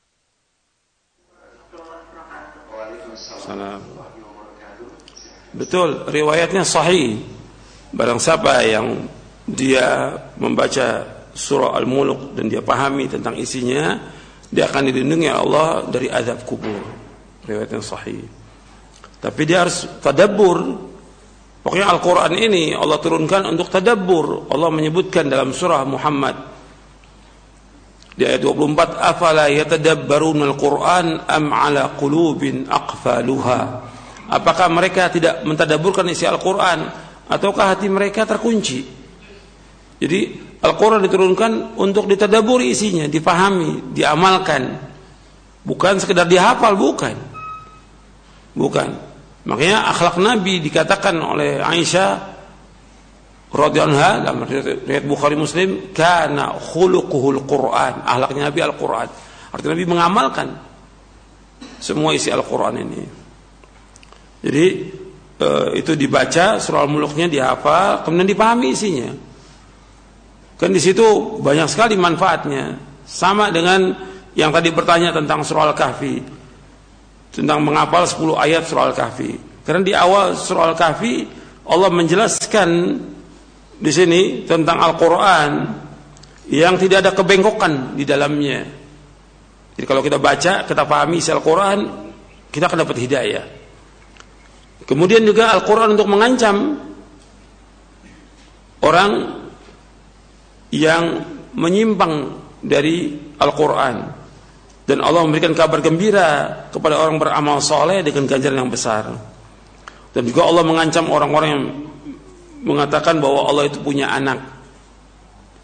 Salam. Betul, riwayatnya sahih. Barang siapa yang dia membaca surah Al-Mulk dan dia pahami tentang isinya, dia akan dilindungi Allah dari azab kubur. Riwayatnya sahih. Tapi dia harus tadabbur. Pokoknya Al-Quran ini Allah turunkan untuk tadabbur. Allah menyebutkan dalam surah Muhammad di ayat dua puluh empat, afala yatadabbaruna al-Quran am ala qulubin aqfaluha. Apakah mereka tidak mentadabburkan isi Al-Quran ataukah hati mereka terkunci? Jadi Al-Quran diturunkan untuk ditadabburi isinya, dipahami, diamalkan, bukan sekedar dihafal, bukan bukan makanya akhlak Nabi dikatakan oleh Aisyah radhiyallahu anha dalam riwayat Bukhari Muslim, kana khuluquhul Quran, akhlaknya Nabi Al-Quran. Artinya Nabi mengamalkan semua isi Al-Quran ini. Jadi e, itu dibaca surah Al-Mulknya, dihafal, kemudian dipahami isinya. Kan di situ banyak sekali manfaatnya. Sama dengan yang tadi bertanya tentang surah Al-Kahfi, tentang menghafal sepuluh ayat surah Al-Kahfi. Karena di awal surah Al-Kahfi Allah menjelaskan di sini tentang Al-Quran yang tidak ada kebengkokan di dalamnya. Jadi kalau kita baca, kita pahami isi Al-Quran, kita akan dapat hidayah. Kemudian juga Al-Quran untuk mengancam orang yang menyimpang dari Al-Quran. Dan Allah memberikan kabar gembira kepada orang beramal soleh dengan ganjaran yang besar. Dan juga Allah mengancam orang-orang yang mengatakan bahwa Allah itu punya anak.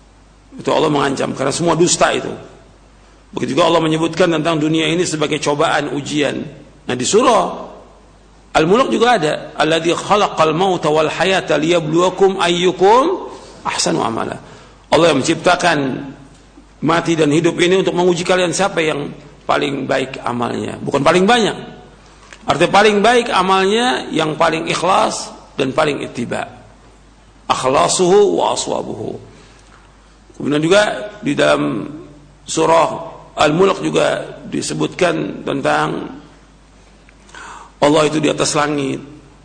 Itu Allah mengancam karena semua dusta itu. Begitu juga Allah menyebutkan tentang dunia ini sebagai cobaan, ujian. Nah, di surah Al-Mulk juga ada, alladzi khalaqal mauta wal hayata liyabluwakum ayyukum ahsanu amala. Allah yang menciptakan mati dan hidup ini untuk menguji kalian siapa yang paling baik amalnya, bukan paling banyak. Artinya paling baik amalnya yang paling ikhlas dan paling ittiba. Akhlasuhu wa aswabuhu. Kemudian juga di dalam surah Al-Mulk juga disebutkan tentang Allah itu di atas langit.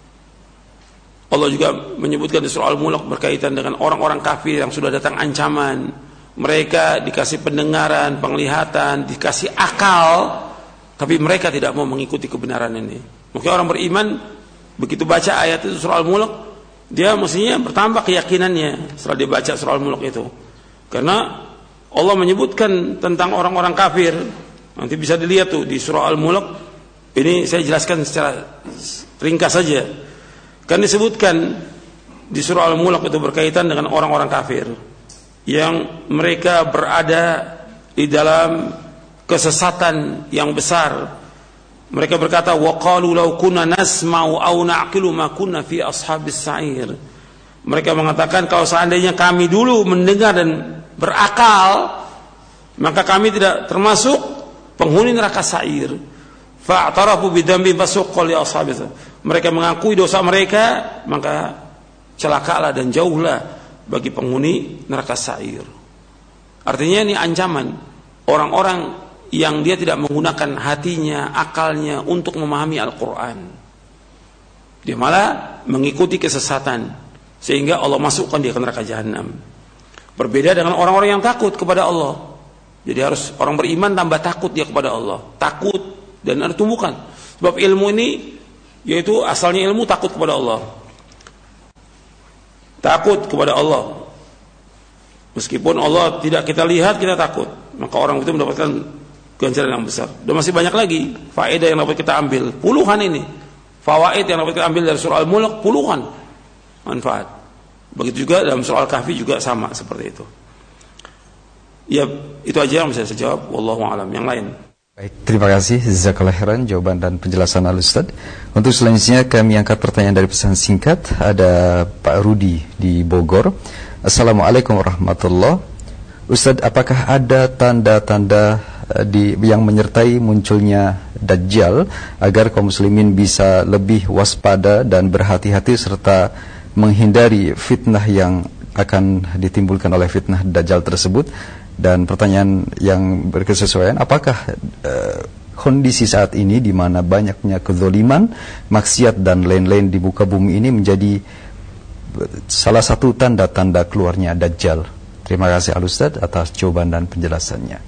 Allah juga menyebutkan di surah Al-Mulk berkaitan dengan orang-orang kafir yang sudah datang ancaman. Mereka dikasih pendengaran, penglihatan, dikasih akal, tapi mereka tidak mau mengikuti kebenaran ini. Mungkin orang beriman begitu baca ayat itu surah Al-Mulk, dia mestinya bertambah keyakinannya setelah dia baca surah Al-Mulk itu. Karena Allah menyebutkan tentang orang-orang kafir. Nanti bisa dilihat tuh di surah Al-Mulk. Ini saya jelaskan secara ringkas saja. Kan disebutkan di surah Al-Mulk itu berkaitan dengan orang-orang kafir yang mereka berada di dalam kesesatan yang besar. Mereka berkata, wa qalu law kunna nasma'u aw na'qilu ma kunna fi ashabis sa'ir. Mereka mengatakan kalau seandainya kami dulu mendengar dan berakal, maka kami tidak termasuk penghuni neraka sa'ir. Fa'tarafu bidambi fasuqqa li ashabis. Mereka mengakui dosa mereka, maka celakalah dan jauhlah bagi penghuni neraka sa'ir. Artinya ini ancaman orang-orang yang dia tidak menggunakan hatinya, akalnya untuk memahami Al-Quran. Dia malah mengikuti kesesatan, sehingga Allah masukkan dia ke neraka jahanam. Berbeda dengan orang-orang yang takut kepada Allah. Jadi harus orang beriman tambah takut dia kepada Allah. Takut dan ada tumbukan. Sebab ilmu ini, yaitu asalnya ilmu takut kepada Allah. Takut kepada Allah. Meskipun Allah tidak kita lihat, kita takut. Maka orang itu mendapatkan ganjaran yang besar. Dan masih banyak lagi faedah yang dapat kita ambil. Puluhan ini. Fawaid yang dapat kita ambil dari surah Al-Mulk, puluhan manfaat. Begitu juga dalam surah Al-Kahfi juga sama seperti itu. Ya, itu aja yang bisa saya jawab. Wallahu a'lam. Yang lain. Baik, terima kasih jazakallahu khairan jawaban dan penjelasan Al-Ustaz. Untuk selanjutnya kami angkat pertanyaan dari pesan singkat. Ada Pak Rudi di Bogor. Assalamualaikum warahmatullahi wabarakatuh. Ustaz, apakah ada tanda-tanda di yang menyertai munculnya Dajjal agar kaum muslimin bisa lebih waspada dan berhati-hati serta menghindari fitnah yang akan ditimbulkan oleh fitnah Dajjal tersebut? Dan pertanyaan yang berkesesuaian, apakah uh, kondisi saat ini di mana banyaknya kezaliman, maksiat dan lain-lain di muka bumi ini menjadi salah satu tanda-tanda keluarnya Dajjal? Terima kasih Al-Ustaz atas jawaban dan penjelasannya.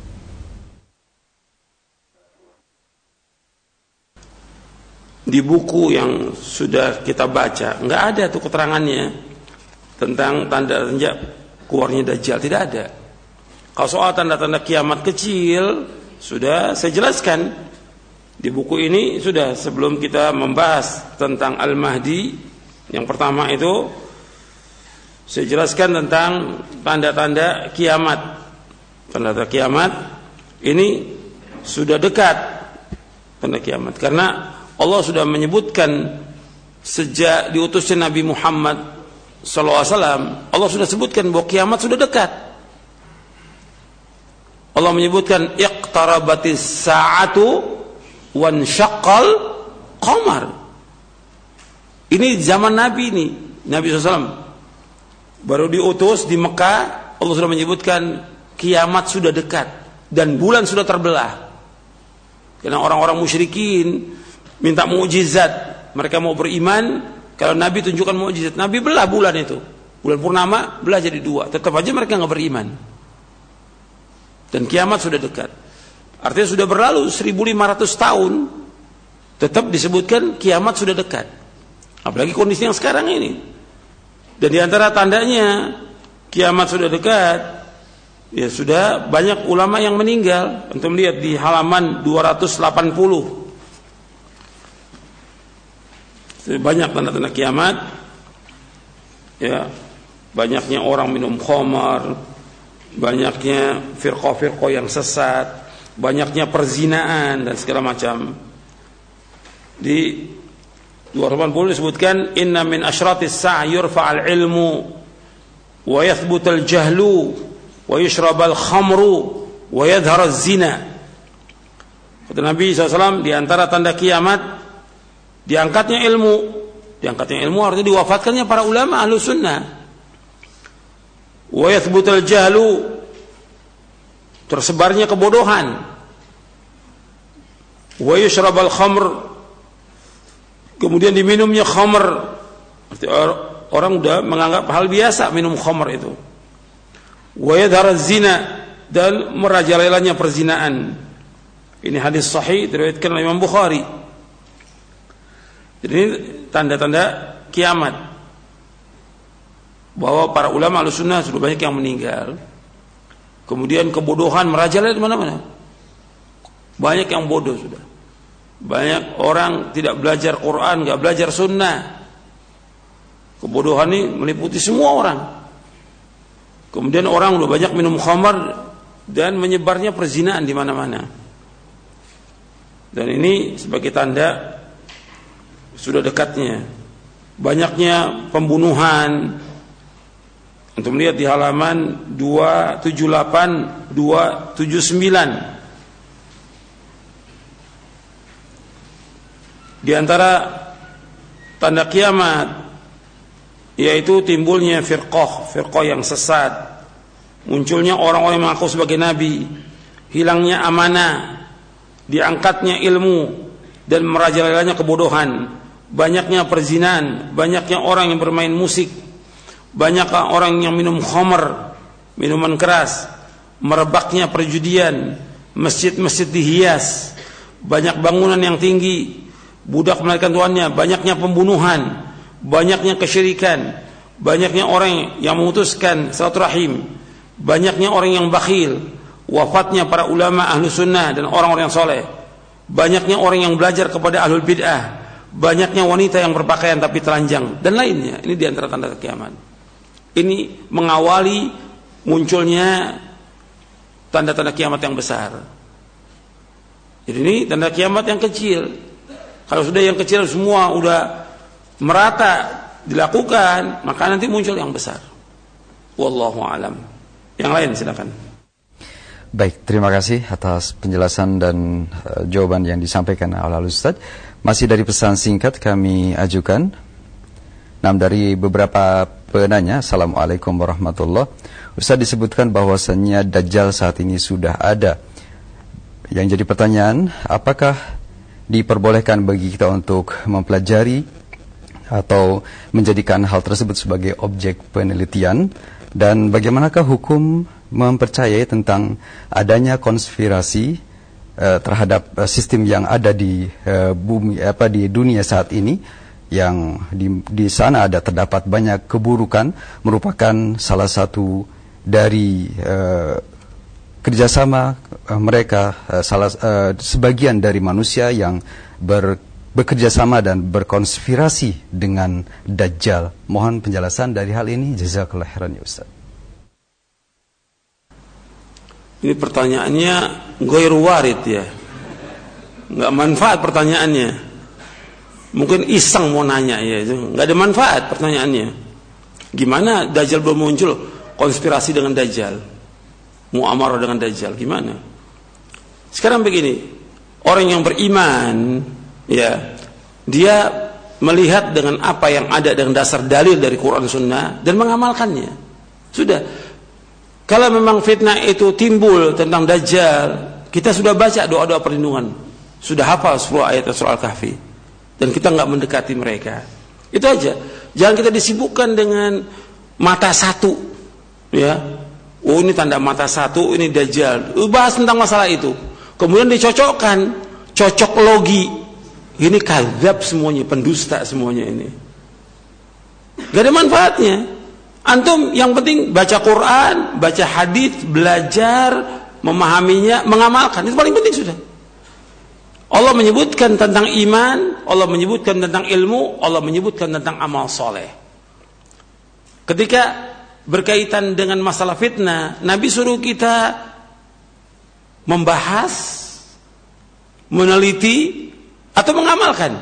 Di buku yang sudah kita baca nggak ada tuh keterangannya tentang tanda-tanda keluarnya Dajjal, tidak ada. Kalau soal tanda-tanda kiamat kecil sudah saya jelaskan di buku ini. Sudah sebelum kita membahas tentang Al-Mahdi, yang pertama itu saya jelaskan tentang tanda-tanda kiamat. Tanda-tanda kiamat ini sudah dekat, tanda kiamat, karena Allah sudah menyebutkan sejak diutusnya Nabi Muhammad sallallahu alaihi wasallam, Allah sudah sebutkan bahwa kiamat sudah dekat. Allah menyebutkan iqtarabatis sa'atu wan syaqqal qamar. Ini zaman Nabi ini, Nabi sallallahu alaihi wasallam baru diutus di Mekah. Allah sudah menyebutkan kiamat sudah dekat dan bulan sudah terbelah. Karena orang-orang musyrikin minta mukjizat, mereka mau beriman kalau Nabi tunjukkan mukjizat. Nabi belah bulan itu, bulan purnama belah jadi dua, tetap aja mereka nggak beriman. Dan kiamat sudah dekat. Artinya sudah berlalu seribu lima ratus tahun, tetap disebutkan kiamat sudah dekat. Apalagi kondisi yang sekarang ini. Dan di antara tandanya kiamat sudah dekat, ya sudah banyak ulama yang meninggal. Antum lihat di halaman dua ratus delapan puluh. Banyak tanda-tanda kiamat. Ya, banyaknya orang minum khamar, banyaknya firqah-firqah yang sesat, banyaknya perzinaan dan segala macam. Di dua ratus delapan puluh disebutkan inna min asyratis sa'a yurfa'al ilmu wa yathbutal jahlu wa yushrabal khamru wa yadharaz zina. Kata Nabi shallallahu alaihi wasallam, di antara tanda kiamat diangkatnya ilmu. Diangkatnya ilmu artinya diwafatkannya para ulama ahlu sunnah. Wa yathbutal jahlu, tersebarnya kebodohan. Wa yushrabal khamr, kemudian diminumnya khamr. Orang udah menganggap hal biasa minum khamr itu. Wa yadharaz zina, dan merajalelanya perzinaan. Ini hadis sahih diriwayatkan oleh Imam Bukhari. Jadi ini tanda-tanda kiamat, bahwa para ulama Ahlussunnah sudah banyak yang meninggal. Kemudian kebodohan merajalela di mana-mana. Banyak yang bodoh sudah. Banyak orang tidak belajar Quran, enggak belajar sunnah. Kebodohan ini meliputi semua orang. Kemudian orang sudah banyak minum khamar dan menyebarnya perzinaan di mana-mana. Dan ini sebagai tanda sudah dekatnya banyaknya pembunuhan. Untuk melihat di halaman dua tujuh delapan dua tujuh sembilan, di antara tanda kiamat yaitu timbulnya firqah, firqah yang sesat, munculnya orang-orang yang mengaku sebagai nabi, hilangnya amanah, diangkatnya ilmu dan merajalelanya kebodohan, banyaknya perzinahan, banyaknya orang yang bermain musik, banyaknya orang yang minum khamr, minuman keras, merebaknya perjudian, masjid-masjid dihias, banyak bangunan yang tinggi, budak melahirkan tuannya, banyaknya pembunuhan, banyaknya kesyirikan, banyaknya orang yang memutuskan silaturahim, banyaknya orang yang bakhil, wafatnya para ulama ahlu sunnah dan orang-orang yang soleh, banyaknya orang yang belajar kepada ahlul bid'ah, banyaknya wanita yang berpakaian tapi telanjang, dan lainnya. Ini diantara tanda kiamat. Ini mengawali munculnya tanda-tanda kiamat yang besar. Jadi ini tanda kiamat yang kecil. Kalau sudah yang kecil semua udah merata dilakukan, maka nanti muncul yang besar. Wallahu a'lam. Yang lain silakan. Baik, terima kasih atas penjelasan dan uh, jawaban yang disampaikan oleh Ustaz. Masih dari pesan singkat kami ajukan. Nah, dari beberapa penanya, Assalamualaikum warahmatullahi wabarakatuh. Ustaz disebutkan bahwasannya Dajjal saat ini sudah ada. Yang jadi pertanyaan, apakah diperbolehkan bagi kita untuk mempelajari atau menjadikan hal tersebut sebagai objek penelitian? Dan bagaimanakah hukum mempercayai tentang adanya konspirasi uh, terhadap uh, sistem yang ada di uh, bumi apa di dunia saat ini, yang di, di sana ada terdapat banyak keburukan, merupakan salah satu dari uh, kerjasama uh, mereka uh, salah uh, sebagian dari manusia yang ber, bekerjasama dan berkonspirasi dengan Dajjal. Mohon penjelasan dari hal ini. Jazakallah khairan ya Ustaz. Ini pertanyaannya ghairu warid ya, nggak manfaat pertanyaannya. Mungkin iseng mau nanya ya, itu nggak ada manfaat pertanyaannya. Gimana Dajjal belum muncul, konspirasi dengan Dajjal, muamarah dengan Dajjal, gimana? Sekarang begini, orang yang beriman ya, dia melihat dengan apa yang ada dengan dasar dalil dari Quran Sunnah dan mengamalkannya. Sudah. Kalau memang fitnah itu timbul tentang Dajjal, kita sudah baca doa-doa perlindungan, sudah hafal sepuluh ayat surah Al-Kahfi, dan kita nggak mendekati mereka. Itu aja. Jangan kita disibukkan dengan mata satu, ya. Oh ini tanda mata satu, ini Dajjal. Bahas tentang masalah itu. Kemudian dicocokkan, cocok logi. Ini kadzab semuanya, pendusta semuanya ini. Gak ada manfaatnya. Antum yang penting baca Quran, baca hadis, belajar, memahaminya, mengamalkan. Itu paling penting sudah. Allah menyebutkan tentang iman, Allah menyebutkan tentang ilmu, Allah menyebutkan tentang amal soleh. Ketika berkaitan dengan masalah fitnah, Nabi suruh kita membahas, meneliti, atau mengamalkan.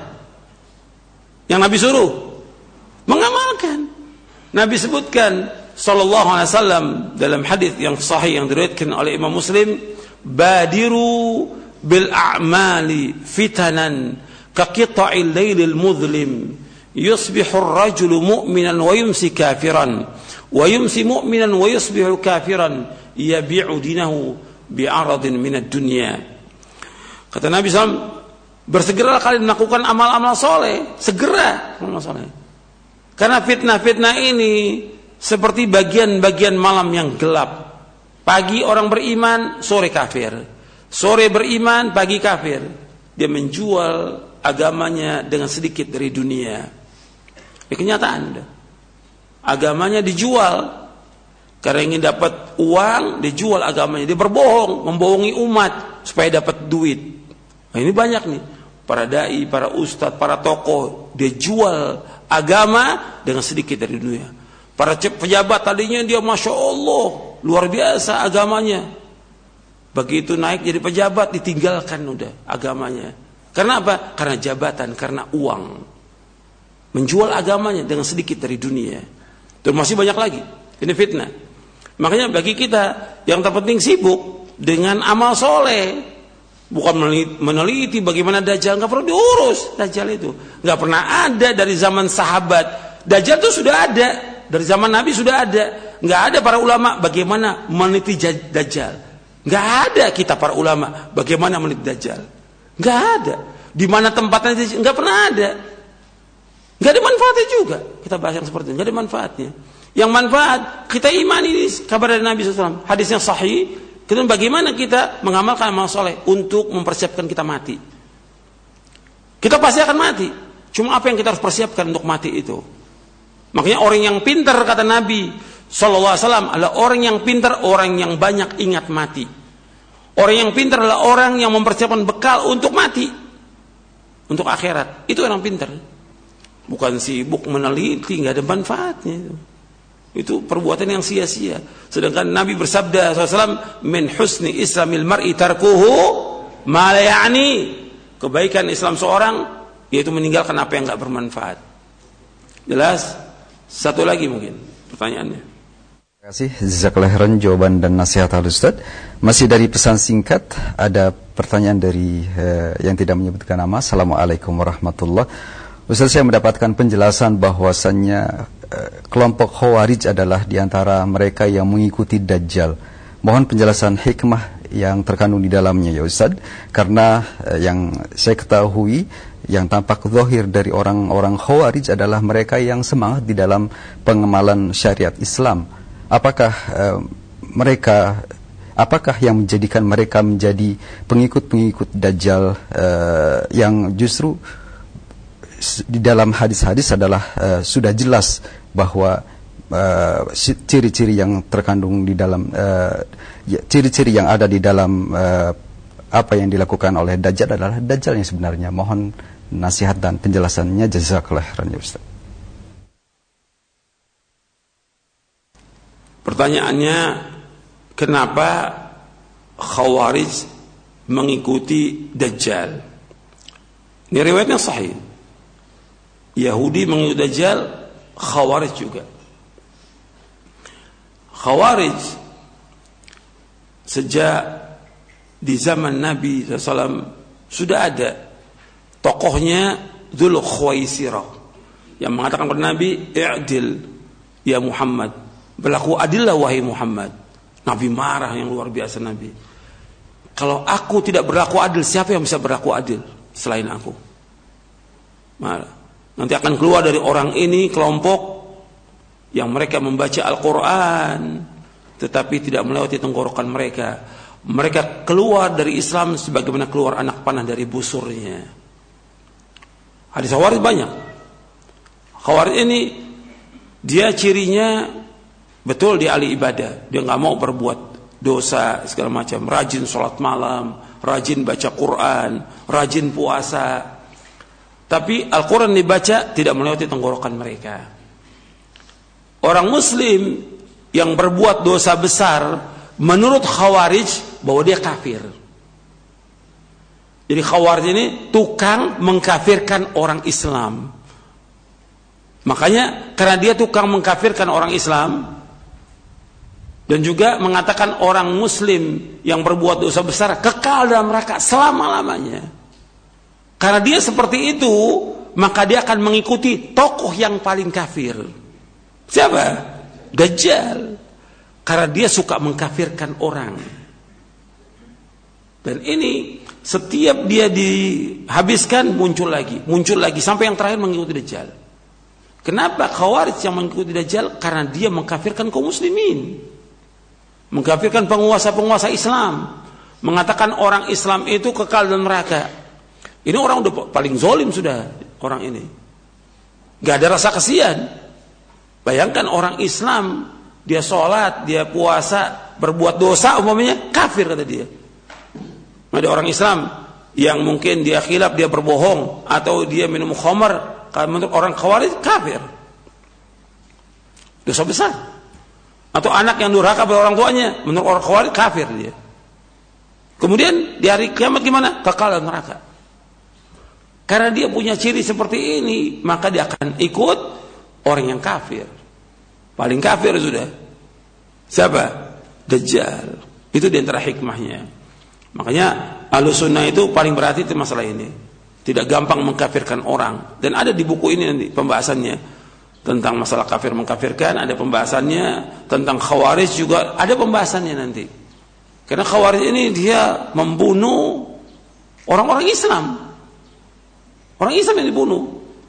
Yang Nabi suruh mengamalkan. Nabi sebutkan sallallahu alaihi wasallam dalam hadis yang sahih yang diriwayatkan oleh Imam Muslim, badiru bil a'mali fitanan ka qita'il lailil mudhlim yusbihu ar-rajulu mu'minan wa yumsi kafiran wa yumsi mu'minan wa yusbihu kafiran yabi'u dinahu bi'aradin minad dunya. Kata Nabi sallallahu alaihi wasallam, bersegeralah kalian melakukan amal-amal soleh, segera amal soleh. Karena fitnah-fitnah ini seperti bagian-bagian malam yang gelap. Pagi orang beriman, sore kafir. Sore beriman, pagi kafir. Dia menjual agamanya dengan sedikit dari dunia. Ini kenyataan. Agamanya dijual karena ingin dapat uang, dijual agamanya. Dia berbohong, membohongi umat supaya dapat duit. Nah, ini banyak nih. Para dai, para ustadz, para tokoh, dia jual agama dengan sedikit dari dunia. Para pejabat tadinya dia masya Allah luar biasa agamanya, begitu naik jadi pejabat ditinggalkan udah agamanya. Karena apa? Karena jabatan, karena uang. Menjual agamanya dengan sedikit dari dunia. Dan masih banyak lagi. Ini fitnah. Makanya bagi kita yang terpenting sibuk dengan amal soleh. Bukan meneliti bagaimana Dajjal, nggak perlu diurus Dajjal itu, nggak pernah ada dari zaman sahabat. Dajjal itu sudah ada dari zaman Nabi, sudah ada. Nggak ada para ulama bagaimana meneliti Dajjal, nggak ada kita para ulama bagaimana meneliti Dajjal, nggak ada. Di mana tempatnya nggak pernah ada, nggak ada manfaatnya juga. Kita bahas yang seperti ini, nggak ada manfaatnya. Yang manfaat kita imani kabar dari Nabi shallallahu alaihi wasallam, hadis yang sahih. Kemudian bagaimana kita mengamalkan amal soleh untuk mempersiapkan kita mati. Kita pasti akan mati. Cuma apa yang kita harus persiapkan untuk mati itu. Makanya orang yang pintar, kata Nabi sallallahu alaihi wasallam, adalah orang yang pintar, orang yang banyak ingat mati. Orang yang pintar adalah orang yang mempersiapkan bekal untuk mati, untuk akhirat. Itu orang pintar. Bukan sibuk meneliti, nggak ada manfaatnya itu. Itu perbuatan yang sia-sia. Sedangkan Nabi bersabda sallallahu alaihi wasallam, min husni islamil mar'i tarkuhu ma la ya'ni. Kebaikan Islam seorang yaitu meninggalkan apa yang enggak bermanfaat. Jelas? Satu lagi mungkin pertanyaannya. Terima kasih jazakallahu khairan jawaban dan nasihat Al-Ustaz. Masih dari pesan singkat ada pertanyaan dari uh, yang tidak menyebutkan nama. Assalamualaikum warahmatullahi wabarakatuh. Ustaz, saya mendapatkan penjelasan bahwasannya kelompok Khawarij adalah diantara mereka yang mengikuti Dajjal. Mohon penjelasan hikmah yang terkandung di dalamnya ya Ustaz. Karena yang saya ketahui, yang tampak zahir dari orang-orang Khawarij adalah mereka yang semangat di dalam pengemalan syariat Islam. Apakah uh, mereka, apakah yang menjadikan mereka menjadi pengikut-pengikut Dajjal uh, yang justru di dalam hadis-hadis adalah uh, sudah jelas bahwa uh, ciri-ciri yang terkandung di dalam uh, ya, ciri-ciri yang ada di dalam uh, apa yang dilakukan oleh Dajjal adalah Dajjal yang sebenarnya. Mohon nasihat dan penjelasannya, jazakallahu khairan ya Ustaz. Pertanyaannya, kenapa Khawarij mengikuti Dajjal? Ini riwayatnya sahih. Yahudi mengikuti Dajjal, Khawarij juga. Khawarij sejak di zaman Nabi shallallahu alaihi wasallam sudah ada tokohnya, Dzul Khuwaisirah, yang mengatakan kepada Nabi, "I'dil ya Muhammad, berlaku adillah wahai Muhammad." Nabi marah yang luar biasa Nabi. Kalau aku tidak berlaku adil, siapa yang bisa berlaku adil selain aku? Marah. Nanti akan keluar dari orang ini kelompok yang mereka membaca Al-Quran tetapi tidak melewati tenggorokan mereka. Mereka keluar dari Islam sebagaimana keluar anak panah dari busurnya. Hadis Khawarij banyak. Khawarij ini dia cirinya betul dia ahli ibadah. Dia nggak mau berbuat dosa segala macam. Rajin sholat malam, rajin baca Quran, rajin puasa. Tapi Al-Quran dibaca tidak melewati tenggorokan mereka. Orang Muslim yang berbuat dosa besar, menurut Khawarij bahwa dia kafir. Jadi Khawarij ini tukang mengkafirkan orang Islam. Makanya karena dia tukang mengkafirkan orang Islam dan juga mengatakan orang Muslim yang berbuat dosa besar kekal dalam neraka selama-lamanya. Karena dia seperti itu, maka dia akan mengikuti tokoh yang paling kafir. Siapa? Dajjal. Karena dia suka mengkafirkan orang. Dan ini setiap dia dihabiskan muncul lagi, muncul lagi sampai yang terakhir mengikuti Dajjal. Kenapa Khawarij yang mengikuti Dajjal? Karena dia mengkafirkan kaum muslimin, mengkafirkan penguasa-penguasa Islam, mengatakan orang Islam itu kekal dalam neraka. Ini orang udah paling zalim sudah orang ini. Gak ada rasa kasihan. Bayangkan orang Islam, dia sholat, dia puasa, berbuat dosa umpamanya kafir kata dia. Ada orang Islam yang mungkin dia khilaf, dia berbohong atau dia minum khamar, menurut orang Khawarij kafir, dosa besar. Atau anak yang durhaka pada orang tuanya, menurut orang Khawarij kafir dia. Kemudian di hari kiamat gimana? Kekal dalam neraka. Karena dia punya ciri seperti ini, maka dia akan ikut orang yang kafir. Paling kafir sudah siapa? Dajjal. Itu di antara hikmahnya. Makanya Ahlussunnah itu paling berhati di masalah ini. Tidak gampang mengkafirkan orang. Dan ada di buku ini nanti pembahasannya tentang masalah kafir mengkafirkan, ada pembahasannya tentang Khawarij juga ada pembahasannya nanti. Karena Khawarij ini dia membunuh orang-orang Islam. Orang Islam yang dibunuh.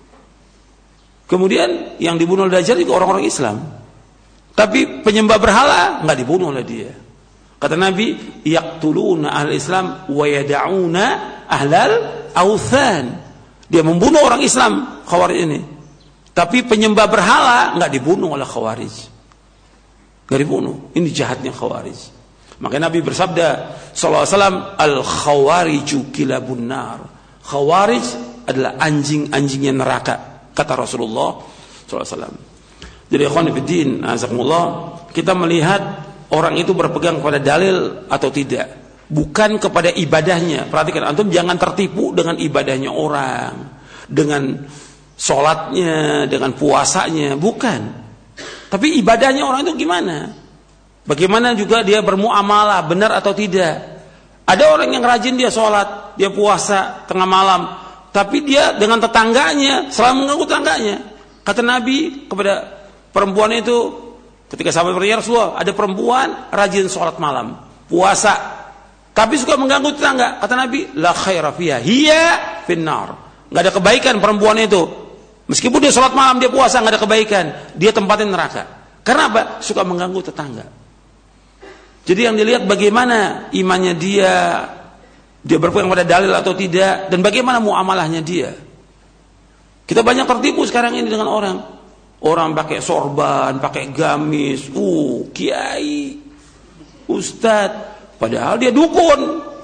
Kemudian yang dibunuh oleh Dajjal juga orang-orang Islam. Tapi penyembah berhala enggak dibunuh oleh dia. Kata Nabi, yaqtuluna ahlul Islam wa yad'una ahlal authan. Dia membunuh orang Islam Khawarij ini. Tapi penyembah berhala enggak dibunuh oleh Khawarij. Enggak dibunuh. Ini jahatnya Khawarij. Maka Nabi bersabda sallallahu alaihi wasallam, al-khawariju kilabun nar. Khawarij adalah anjing-anjingnya neraka, kata Rasulullah sallallahu alaihi wasallam. Jadi ikhwan fillah, azakumullah, kita melihat orang itu berpegang kepada dalil atau tidak, bukan kepada ibadahnya. Perhatikan antum, jangan tertipu dengan ibadahnya orang, dengan sholatnya, dengan puasanya, bukan. Tapi ibadahnya orang itu gimana? Bagaimana juga dia bermuamalah, benar atau tidak? Ada orang yang rajin, dia sholat, dia puasa tengah malam, tapi dia dengan tetangganya selalu mengganggu tetangganya. Kata Nabi kepada perempuan itu, ketika sahabat bertanya, ya Rasulullah, ada perempuan rajin sholat malam, puasa, tapi suka mengganggu tetangga. Kata Nabi, la khaira fiha, hiya finnar. Nggak ada kebaikan perempuan itu. Meskipun dia sholat malam, dia puasa, nggak ada kebaikan. Dia tempatin neraka. Karena apa? Suka mengganggu tetangga. Jadi yang dilihat bagaimana imannya dia, dia berpegang pada dalil atau tidak, dan bagaimana muamalahnya dia. Kita banyak tertipu sekarang ini dengan orang. Orang pakai sorban, pakai gamis, uh, kiai, ustad, padahal dia dukun,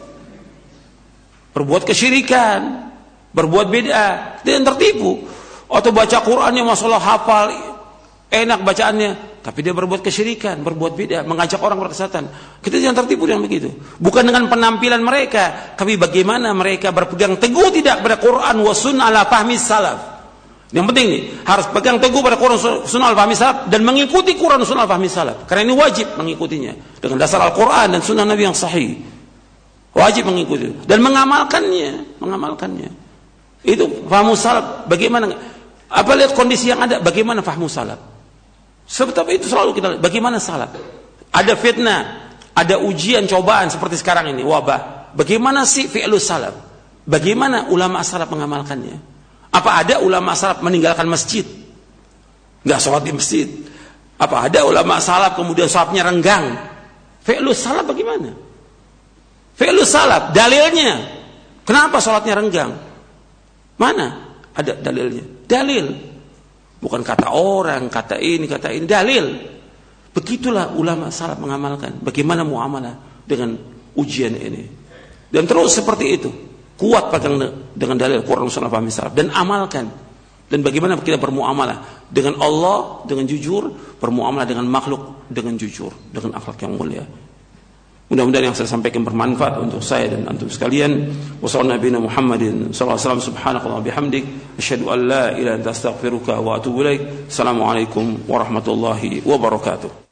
berbuat kesyirikan, berbuat bid'ah, dia yang tertipu. Atau baca Qurannya masalah hafal, enak bacaannya, tapi dia berbuat kesyirikan, berbuat bid'ah, mengajak orang berkesesatan. Kita jangan tertipu dengan begitu. Bukan dengan penampilan mereka, tapi bagaimana mereka berpegang teguh tidak pada Quran wa sunnah ala fahmi salaf. Yang penting nih, harus pegang teguh pada Quran sunnah al fahmi salaf dan mengikuti Quran sunnah al fahmi salaf. Karena ini wajib mengikutinya dengan dasar Al-Quran dan sunnah Nabi yang sahih. Wajib mengikuti dan mengamalkannya, mengamalkannya. Itu fahmu salaf. Bagaimana? Apa lihat kondisi yang ada? Bagaimana fahmu salaf? Sebab itu selalu kita lihat bagaimana salaf. Ada fitnah, ada ujian, cobaan seperti sekarang ini, wabah. Bagaimana sih fi'lus salaf? Bagaimana ulama salaf mengamalkannya? Apa ada ulama salaf meninggalkan masjid, nggak sholat di masjid? Apa ada ulama salaf kemudian sholatnya renggang? Fi'lus salaf bagaimana? Fi'lus salaf dalilnya, kenapa sholatnya renggang? Mana ada dalilnya? Dalil, bukan kata orang, kata ini, kata ini, dalil. Begitulah ulama salaf mengamalkan. Bagaimana muamalah dengan ujian ini? Dan terus seperti itu. Kuat pegang dengan dalil Quran Sunnah Fahmi Salaf dan amalkan. Dan bagaimana kita bermuamalah dengan Allah dengan jujur, bermuamalah dengan makhluk dengan jujur, dengan akhlak yang mulia. Mudah-mudahan yang saya sampaikan bermanfaat untuk saya dan antum sekalian. Wassalamualaikum Muhammadin sallallahu alaihi wasallam, subhanakallah bihamdik, asyhadu an la ilaha illa anta astaghfiruka wa atubu ilaik. Assalamualaikum warahmatullahi wabarakatuh.